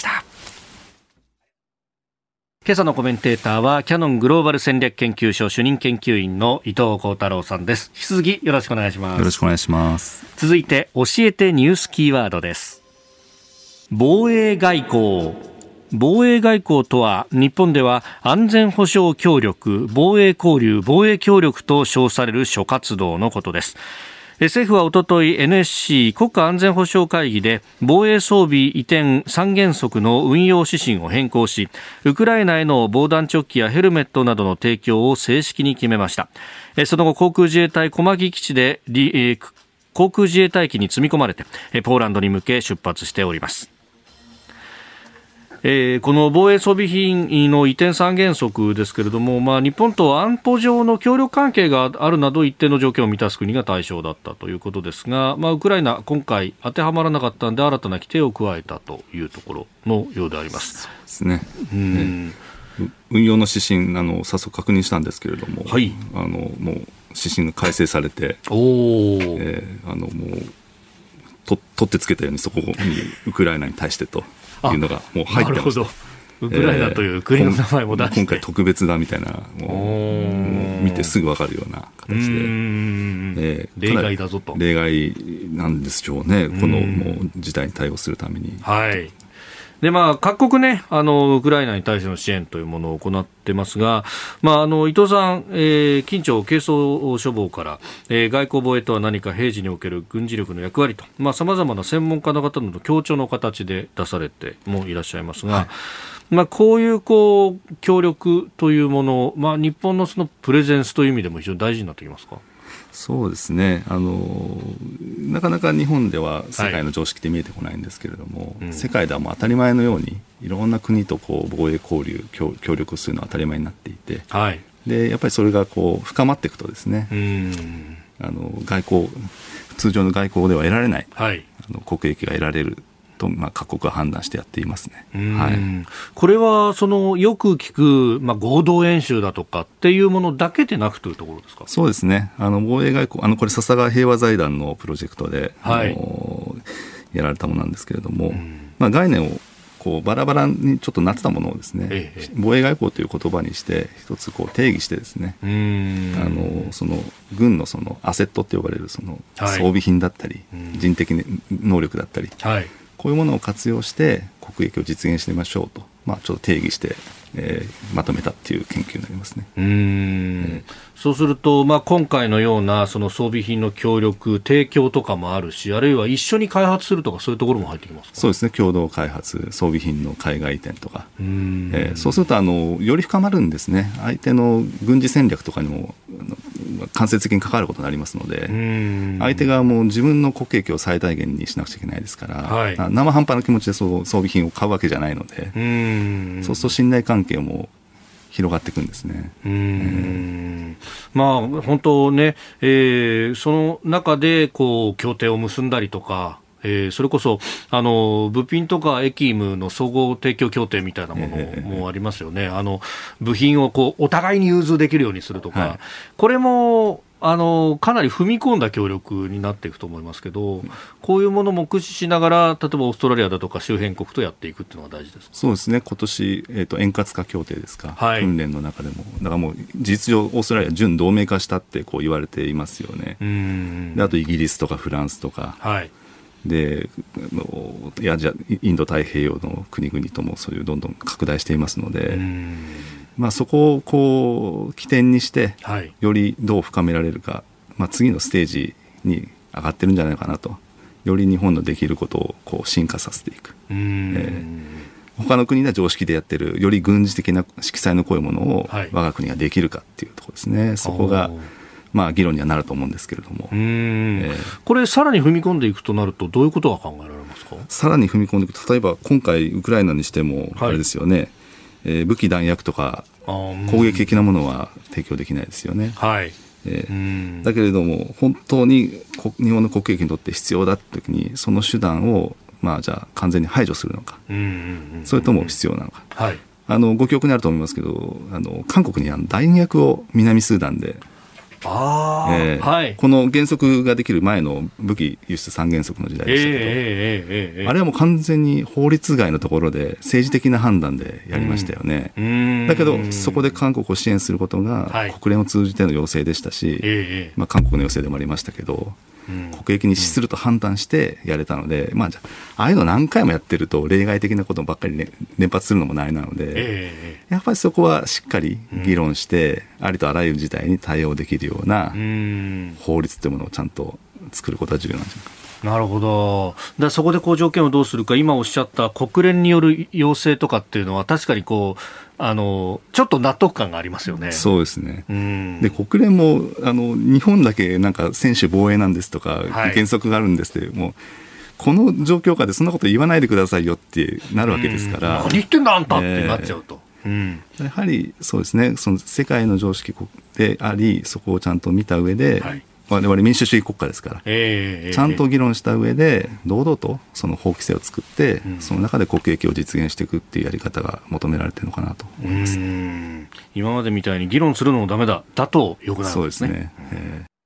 今朝のコメンテーターはキヤノングローバル戦略研究所主任研究員の伊藤孝太郎さんです。引き続きよろしくお願いします。 よろしくお願いします。 続いて教えてニュースキーワードです。防衛外交。防衛外交とは、日本では安全保障協力、防衛交流、防衛協力と称される諸活動のことです。政府はおととい エヌエスシー 国家安全保障会議で防衛装備移転三原則の運用指針を変更し、ウクライナへの防弾チョッキやヘルメットなどの提供を正式に決めました。その後、航空自衛隊小牧基地で航空自衛隊機に積み込まれてポーランドに向け出発しております。えー、この防衛装備品の移転三原則ですけれども、まあ、日本と安保上の協力関係があるなど一定の条件を満たす国が対象だったということですが、まあ、ウクライナ今回当てはまらなかったので新たな規定を加えたというところのようであります。 そうですね。うん、えー、運用の指針、あの早速確認したんですけれども、はい、あのもう指針が改正されて、お、えー、あのもうと取ってつけたようにそこにウクライナに対してというのがもう入ってました。なるほど。ウクライナという国の名前も出して、えー、今回特別だみたいな、もう見てすぐ分かるような形で、えー、例外だぞと。 例外なんでしょうね、このもう事態に対応するために。 はい。で、まあ、各国ね、あのウクライナに対しての支援というものを行ってますが、まあ、あの伊藤さん、えー、近庁軽装処方から、えー、外交防衛とは何か、平時における軍事力の役割と、まあ、様々な専門家の方の強調の形で出されてもいらっしゃいますが、はい、まあ、こういうこう協力というもの、まあ、日本のそのプレゼンスという意味でも非常に大事になってきますか？ そうですね、あのなかなか日本では世界の常識って見えてこないんですけれども、はい、うん、世界ではもう当たり前のようにいろんな国とこう防衛交流 協, 協力するのは当たり前になっていて、はい、でやっぱりそれがこう深まっていくとですね、うん、あの外交通常の外交では得られない、はい、あの国益が得られると、まあ、各国は判断してやっていますね。 はい、これはそのよく聞く、まあ、合同演習だとかっていうものだけでなくというところですか？ そうですね、あの防衛外交、あのこれ笹川平和財団のプロジェクトで、はい、あのやられたものなんですけれども、まあ、概念をこうバラバラにちょっとなってたものをですね、ええ、防衛外交という言葉にして一つこう定義してですね、うーん、あのその軍のそのアセットって呼ばれるその装備品だったり、はい、人的能力だったり、はい、こういうものを活用して国益を実現してみましょうと、まあ、ちょっと定義して、えー、まとめたっていう研究になりますね。うーん、 えー、そうすると、まあ、今回のようなその装備品の協力提供とかもあるし、あるいは一緒に開発するとかそういうところも入ってきますか？ そうですね、共同開発、装備品の海外移転とか、うーん、えー、そうするとあのより深まるんですね。相手の軍事戦略とかにも間接的に関わることになりますので、相手側も自分の国益を最大限にしなくちゃいけないですから、はい、生半端な気持ちでそう装備品を買うわけじゃないので、うーん、そうすると信頼関係も広がっていくんですね。うーん、 えー、まあ本当ね、えー、その中でこう協定を結んだりとか、えー、それこそあの部品とかエキームの総合提供協定みたいなものもありますよね。えー、あの部品をこうお互いに融通できるようにするとか、はい、これもあのかなり踏み込んだ協力になっていくと思いますけど、こういうものも駆使しながら、例えばオーストラリアだとか周辺国とやっていくっていうのが大事ですか？ そうですね、今年、えーと、円滑化協定ですか、はい、訓練の中でも、だからもう事実上オーストラリアは準同盟化したってこう言われていますよね。うーん、であとイギリスとかフランスとか、はい、でいやじゃインド太平洋の国々ともそういうどんどん拡大していますので、うーん、まあ、そこをこう起点にして、はい、よりどう深められるか、まあ、次のステージに上がってるんじゃないかなとより日本のできることをこう進化させていく。うん、えー、他の国では常識でやってるより軍事的な色彩の濃いものを我が国ができるかっていうところですね、はい、そこがまあ議論にはなると思うんですけれども、うーん、 えー、これさらに踏み込んでいくとなるとどういうことが考えられますか？ さらに踏み込んでいくと、例えば今回ウクライナにしてもあれですよね、はい、えー、武器弾薬とか攻撃的なものは提供できないですよね、はい、えー、だけれども本当に日本の国益にとって必要だって時にその手段をまあじゃあ完全に排除するのか、うんうんうんうん、それとも必要なのか、はい、あのご記憶にあると思いますけど、あの韓国にあの弾薬を南スーダンで、あ、えーはい、この原則ができる前の武器輸出三原則の時代でしたけど、えーえーえー、あれはもう完全に法律外のところで政治的な判断でやりましたよね、うん、だけどそこで韓国を支援することが国連を通じての要請でしたし、はい、まあ、韓国の要請でもありましたけど、うん、国益に資すると判断してやれたので、うん、まあ、じゃあ、ああいうの何回もやってると例外的なことばっかり、ね、連発するのもないなので、えー、やっぱりそこはしっかり議論して、うん、ありとあらゆる事態に対応できるような法律というものをちゃんと作ることが重要なんじゃないか。 なるほど。だそこでこう条件をどうするか、今おっしゃった国連による要請とかっていうのは確かにこうあのちょっと納得感がありますよね。 そうですね。うん、で国連もあの日本だけなんか専守防衛なんですとか、はい、原則があるんですって、もうこの状況下でそんなこと言わないでくださいよってなるわけですから、 何言ってんだあんたってなっちゃうと、えーうん、 やはりそうですね、その世界の常識でありそこをちゃんと見た上で、はい、我々民主主義国家ですから、えー、ちゃんと議論した上で堂々とその法規制を作って、うん、その中で国益を実現していくっていうやり方が求められているのかなと思います。 うん、今までみたいに議論するのもダメだだとよくなるんですね。そうですね、えー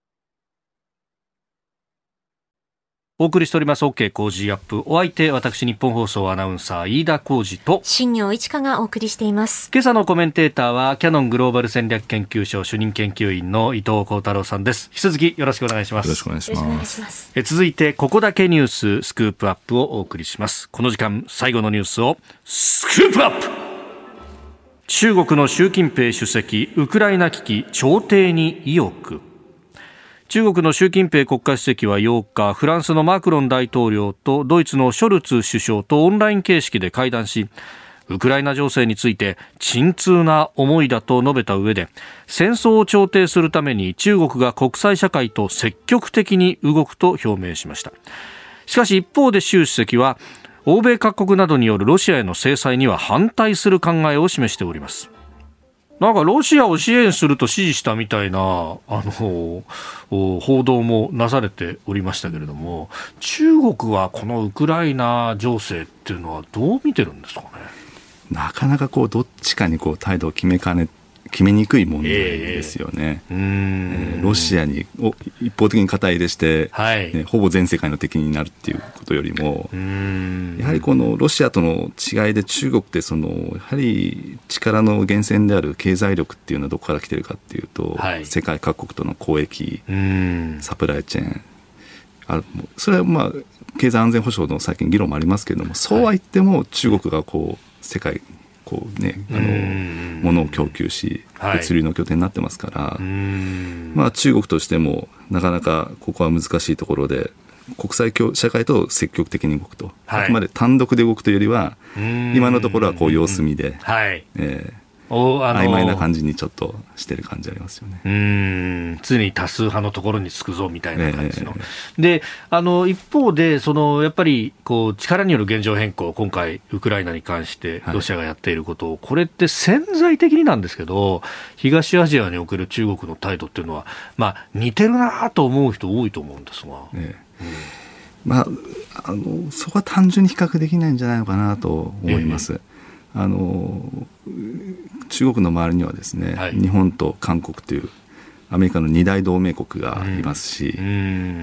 お送りしております OK 工事アップ。お相手、私日本放送アナウンサー飯田浩司と新業一華がお送りしています。 今朝のコメンテーターはキヤノングローバル戦略研究所主任研究員の伊藤幸太郎さんです。引き続きよろしくお願いします。 よろしくお願いします。 え続いてここだけニューススクープアップをお送りします。この時間最後のニュースをスクープアップ。中国の習近平主席、ウクライナ危機調停に意欲。中国の習近平国家主席はようか、フランスのマクロン大統領とドイツのショルツ首相とオンライン形式で会談し、ウクライナ情勢について沈痛な思いだと述べた上で、戦争を調停するために中国が国際社会と積極的に動くと表明しました。しかし一方で習主席は欧米各国などによるロシアへの制裁には反対する考えを示しております。なんかロシアを支援すると支持したみたいなあの報道もなされておりましたけれども、中国はこのウクライナ情勢っていうのはどう見てるんですかね。 なかなかこうどっちかにこう態度を決めかね決めにくい問題ですよね。えー、うーん、えー、ロシアに一方的に肩入れして、はいね、ほぼ全世界の敵になるっていうことよりも、うーん、やはりこのロシアとの違いで中国ってそのやはり力の源泉である経済力っていうのはどこから来てるかっていうと、はい、世界各国との交易、うーん、サプライチェーン、あそれはまあ経済安全保障の最近議論もありますけれども、そうは言っても中国がこう世界こうね、あの物を供給し物流の拠点になってますから、はい、まあ、中国としてもなかなかここは難しいところで国際社会と積極的に動くと、はい、あくまで単独で動くというよりは今のところはこう様子見で、はい、えーおあのー、曖昧な感じにちょっとしてる感じありますよね。 うーん、常に多数派のところにつくぞみたいな感じの、えー、であの一方でそのやっぱりこう力による現状変更、今回ウクライナに関してロシアがやっていることを、はい、これって潜在的になんですけど東アジアにおける中国の態度っていうのは、まあ、似てるなと思う人多いと思うんですが、えーうん、まあ、あのそこは単純に比較できないんじゃないのかなと思います。えーあの中国の周りにはですね、はい、日本と韓国というアメリカの二大同盟国がいますし、うん、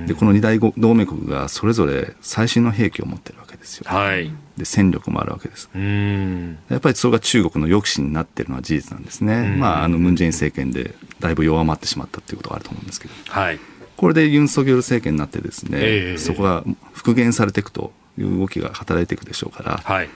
でこの二大同盟国がそれぞれ最新の兵器を持っているわけですよ、はい、で戦力もあるわけです。うん、やっぱりそれが中国の抑止になっているのは事実なんですね。うん、まあ、あのムン・ジェイン政権でだいぶ弱まってしまったということがあると思うんですけど、はい、これでユン・ソギョル政権になってですね、えー、そこが復元されていくという動きが働いていくでしょうから、はい、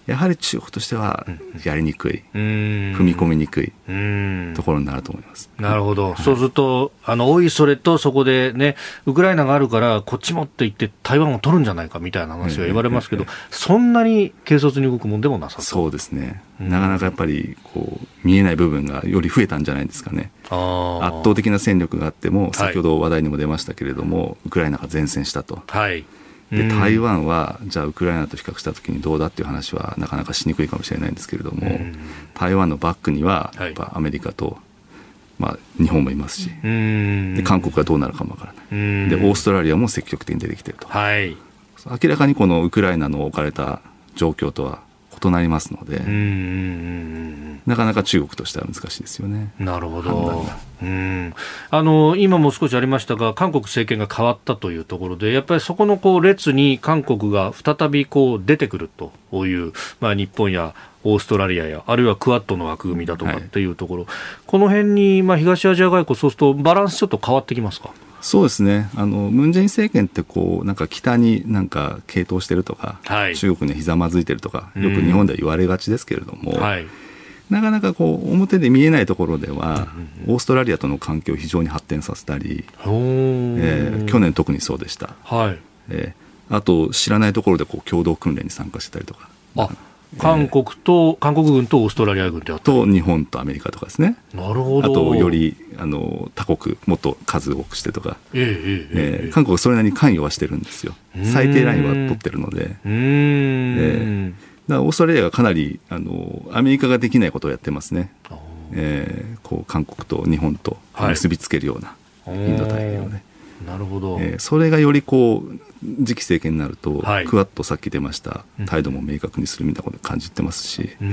やはり中国としてはやりにくい、うん、踏み込みにくいところになると思います。 なるほど、はい、そうするとあのおいそれとそこで、ね、ウクライナがあるからこっちもって言って台湾を取るんじゃないかみたいな話が言われますけど、えーえーえー、そんなに軽率に動くもんでもなさそう。 そうですね、なかなかやっぱりこう見えない部分がより増えたんじゃないですかね。あ圧倒的な戦力があっても先ほど話題にも出ましたけれども、はい、ウクライナが前線したと、はいで台湾はじゃあウクライナと比較したときにどうだっていう話はなかなかしにくいかもしれないんですけれども、台湾のバックにはやっぱアメリカと、まあ、日本もいますし、で韓国がどうなるかもわからないでオーストラリアも積極的に出てきていると、はい、明らかにこのウクライナの置かれた状況とは異なりますので、うんなかなか中国としては難しいですよね。 なるほど。うんあの今も少しありましたが韓国政権が変わったというところでやっぱりそこのこう列に韓国が再びこう出てくるという、まあ、日本やオーストラリアやあるいはクアッドの枠組みだとかっていうところ、はい、この辺に、まあ、東アジア外交そうするとバランスちょっと変わってきますか。 そうですね、あのムン・ジェイン政権ってこうなんか北になんか傾倒してるとか、はい、中国にひざまずいてるとかよく日本では言われがちですけれども、うんはい、なかなかこう表で見えないところでは、うんうん、オーストラリアとの関係を非常に発展させたり、えー、去年特にそうでした、はいえー、あと知らないところでこう共同訓練に参加してたりとか、あ韓国と、えー、韓国軍とオーストラリア軍であったりと日本とアメリカとかですね。 なるほど。 あとよりあの他国もっと数多くしてとか、えーえーえー、韓国はそれなりに関与はしてるんですよ。最低ラインは取ってるので、うーん、えー、だからオーストラリアがかなりあのアメリカができないことをやってますね。えー、こう韓国と日本と結びつけるような、はい、インド太平洋で、 なるほど、 えー、それがよりこう次期政権になると、はい、クアッドさっき出ました態度も明確にするみたいなことを感じてますし、うん、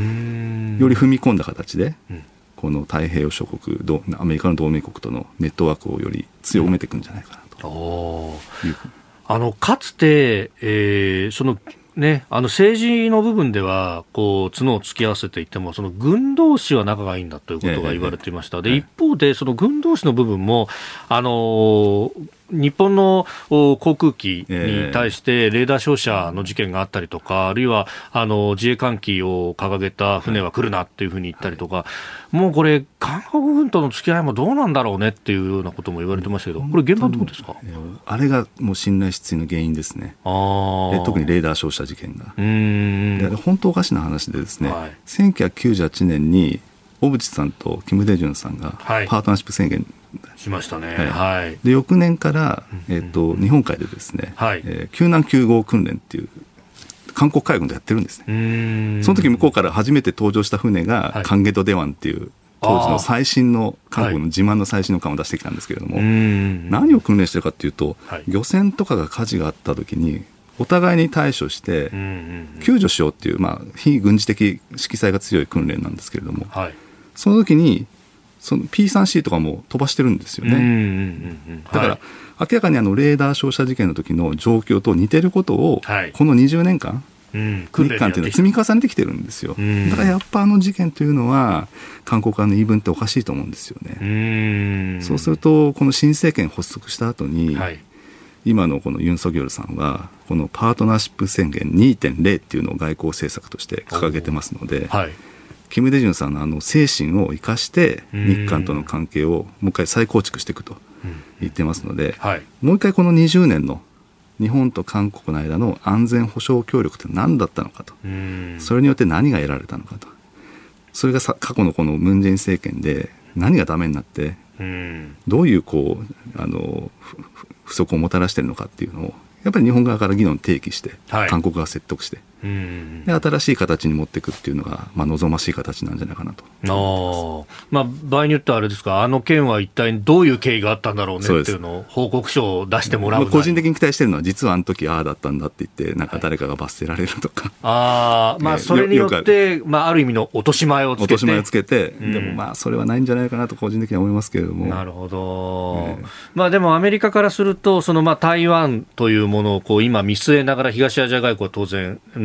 より踏み込んだ形で、うん、この太平洋諸国アメリカの同盟国とのネットワークをより強めていくんじゃないかなと、うん、いうあのかつて、えー、そのね、あの政治の部分ではこう角を突き合わせていてもその軍同士は仲がいいんだということが言われていました。ええ、で一方でその軍同士の部分もあのー日本の航空機に対してレーダー照射の事件があったりとか、あるいはあの自衛艦機を掲げた船は来るなっていうふうに言ったりとか、もうこれ韓国軍との付き合いもどうなんだろうねっていうようなことも言われてましたけど、これ現場どうですか。 あれがもう信頼失墜の原因ですね。あえ特にレーダー照射事件が。うーんであれ本当おかしな話でですね、はい、せんきゅうひゃくきゅうじゅうはちねんに小渕さんとキム・デジュンさんがパートナーシップ宣言、はいしましたね。 はいはい、で翌年から、えー、と日本海でですね、はいえー、救難救護訓練っていう韓国海軍でやってるんですね。うーんその時向こうから初めて登場した船が、はい、カンゲドデワンっていう当時の最新の韓国の自慢の最新の艦を出してきたんですけれども、はい、何を訓練してるかっていうと、はい、漁船とかが火事があった時にお互いに対処して救助しようっていう、まあ、非軍事的色彩が強い訓練なんですけれども、はい、その時にその ピースリーシー とかも飛ばしてるんですよね。うんうんうん、だから、はい、明らかにあのレーダー照射事件の時の状況と似てることを、はい、このにじゅうねんかん、うん、日韓っていうのは積み重ねてきてるんですよ。だからやっぱあの事件というのは韓国側の言い分っておかしいと思うんですよね。うんそうするとこの新政権発足した後に、はい、今のこのユン・ソギョルさんはこのパートナーシップ宣言 にてんゼロ っていうのを外交政策として掲げてますので、キム・デジュンさんのあの精神を生かして日韓との関係をもう一回再構築していくと言ってますので、はい、もう一回このにじゅうねんの日本と韓国の間の安全保障協力って何だったのかと、それによって何が得られたのかと、それがさ過去のこのムン・ジェイン政権で何がダメになってどういうこうあの不足をもたらしているのかっていうのをやっぱり日本側から議論を提起して、はい、韓国が説得してうんで新しい形に持っていくっていうのが、まあ、望ましい形なんじゃないかなとあ、まあ、場合によってはあれですか、あの件は一体どういう経緯があったんだろうねっていうのを報告書を出してもらう、まあ、 個人的に期待してるのは実はあの時ああだったんだって言ってなんか誰かが罰せられるとか、 はい、あまあ、それによって、まあ、ある意味の落とし前をつけて落とし前をつけて、うん、でもまあそれはないんじゃないかなと個人的には思いますけれども。 なるほど、えーまあ、でもアメリカからするとそのまあ台湾というものをこう今見据えながら東アジア外交は当然、ね、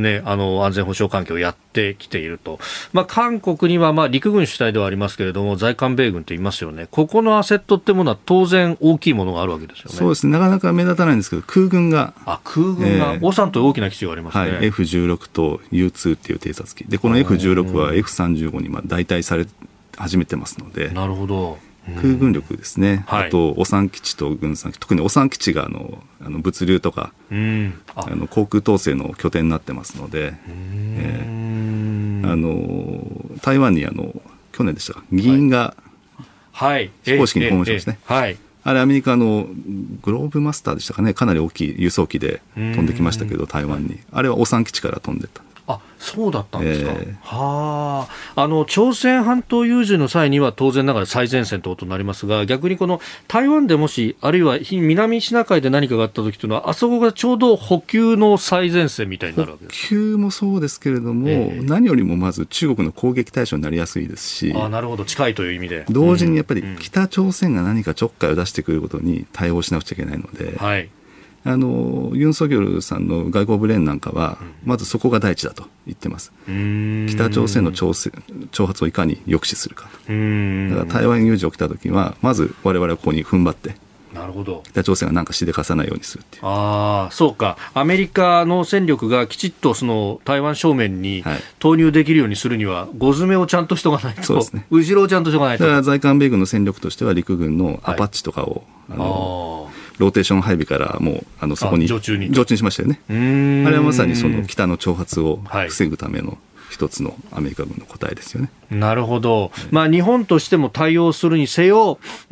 ね、あの安全保障環境をやってきていると、まあ、韓国にはまあ陸軍主体ではありますけれども在韓米軍と言いますよね。ここのアセットってものは当然大きいものがあるわけですよね。 そうですね、なかなか目立たないんですけど空軍があ空軍が、えー、オサンと大きな基地がありますね、 はい、エフじゅうろく と ユーツー っていう偵察機で、この エフじゅうろく は エフさんじゅうご にまあ代替され始めてますので。 なるほど。 空軍力ですね、 はい、 あと、オサン基地と軍産基地、特にオサン基地があのあの物流とか、うんああの航空統制の拠点になってますので、えー、あの台湾にあの去年でしたか、議員が非公式に訪問しましたね、はいはい、あれ、アメリカのグローブマスターでしたかね、かなり大きい輸送機で飛んできましたけど、台湾に、あれはオサン基地から飛んでった。 あ、そうだったんですか、 えー、 はあ、あの朝鮮半島有事の際には当然ながら最前線ということになりますが、逆にこの台湾でもしあるいは南シナ海で何かがあった時というのはあそこがちょうど補給の最前線みたいになるわけですか。 補給もそうですけれども、えー、何よりもまず中国の攻撃対象になりやすいですし、 あ、なるほど、近いという意味で同時にやっぱり北朝鮮が何かちょっかいを出してくることに対応しなくちゃいけないので、はい、あのユン・ソギョルさんの外交ブレーンなんかは、まずそこが第一だと言ってます。うーん、北朝鮮の挑挑発をいかに抑止するか。うーん、だから台湾有事起きたときは、まず我々はここに踏ん張って、 なるほど、 北朝鮮が何かしでかさないようにするっていう。 あ、そうか、アメリカの戦力がきちっとその台湾正面に投入できるようにするには、5詰めをちゃんとしとかないと、そうですね、後ろをちゃんとしとかないと。 だから在韓米軍の戦力としては、陸軍のアパッチとかを、はい、あのあローテーション配備からもうあのそこに常駐に常駐にしましたよね。うーん、あれはまさにその北の挑発を防ぐための一つのアメリカ軍の答えですよね。 なるほど、まあ、日本としても対応するにせよ、うん、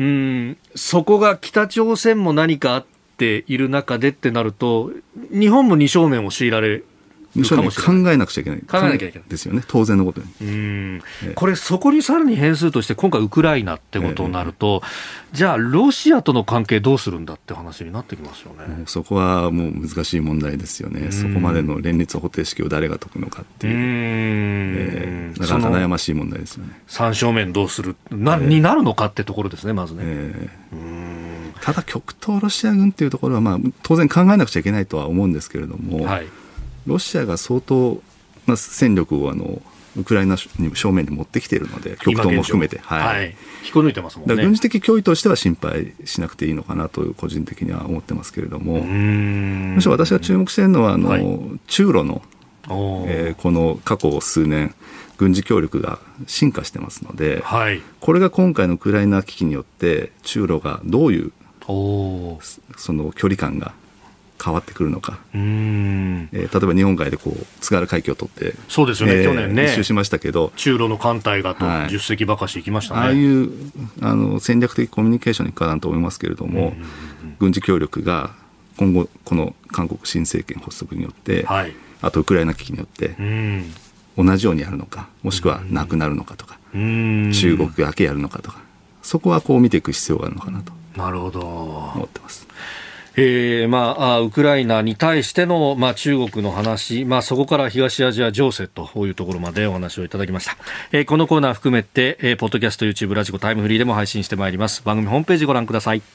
そこが北朝鮮も何かあっている中でってなると、日本も二正面を強いられるかもしれない。 考えなくちゃいけない。 考えなきゃいけないですよね、当然のことに。 うん、ええ、これそこにさらに変数として今回ウクライナってことになると、ええ、じゃあロシアとの関係どうするんだって話になってきますよね。 もうそこはもう難しい問題ですよね。そこまでの連立方程式を誰が解くのかっていう、うん、えー、なかなか悩ましい問題ですよね。 三正面どうするな、えー、になるのかってところですね、まずね。 えー、うん、ただ極東ロシア軍っていうところは、まあ、当然考えなくちゃいけないとは思うんですけれども、はい、ロシアが相当な戦力をあのウクライナに正面に持ってきているので、極東も含めて、はいはい、 引こ抜いてますもんね。 だから軍事的脅威としては心配しなくていいのかなと個人的には思ってますけれども、むしろ私が注目しているのはあの、はい、中ロの、えー、この過去数年軍事協力が進化してますので、はい、これが今回のウクライナ危機によって中ロがどういうその距離感が変わってくるのか。うーん、えー、例えば日本海でこう津軽海峡を取って、 そうですよね、えー、去年ね一周しましたけど、 中ロの艦隊がとじゅっせきばかし行きましたね。 ああいうあの戦略的コミュニケーションにかなと思いますけれども、うんうんうん、軍事協力が今後この韓国新政権発足によって、はい、あとウクライナ危機によって、うん、同じようにやるのか、もしくはなくなるのかとか、うん、中国だけやるのかとか、そこはこう見ていく必要があるのかなと思ってます。 えーまあ、ウクライナに対しての、まあ、中国の話、まあ、そこから東アジア情勢というところまでお話をいただきました。えー、このコーナー含めて、えー、ポッドキャスト、YouTube、ラジコ、タイムフリーでも配信してまいります。番組ホームページご覧ください。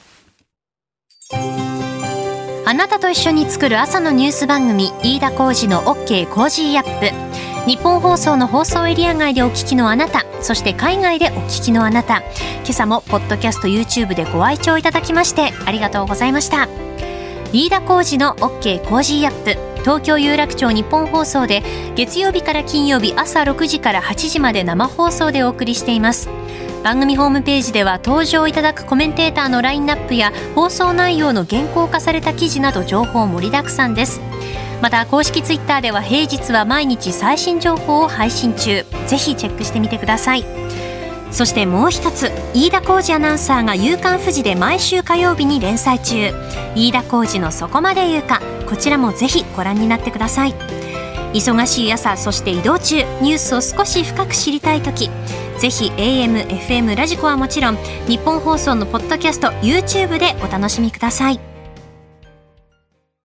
あなたと一緒に作る朝のニュース番組、飯田浩司の OK コージーアップ。日本放送の放送エリア外でお聞きのあなた、そして海外でお聞きのあなた、今朝もポッドキャスト YouTube でご愛聴いただきましてありがとうございました。飯田浩司の OK コージーアップ、東京有楽町日本放送で月曜日から金曜日朝ろくじからはちじまで生放送でお送りしています。番組ホームページでは登場いただくコメンテーターのラインナップや放送内容の原稿化された記事など情報盛りだくさんです。また公式ツイッターでは平日は毎日最新情報を配信中、ぜひチェックしてみてください。そしてもう一つ、飯田浩司アナウンサーが夕刊フジで毎週火曜日に連載中、飯田浩司のそこまで言うか、こちらもぜひご覧になってください。忙しい朝、そして移動中、ニュースを少し深く知りたいとき、ぜひ エーエム、エフエム、ラジコはもちろん日本放送のポッドキャスト YouTube でお楽しみください。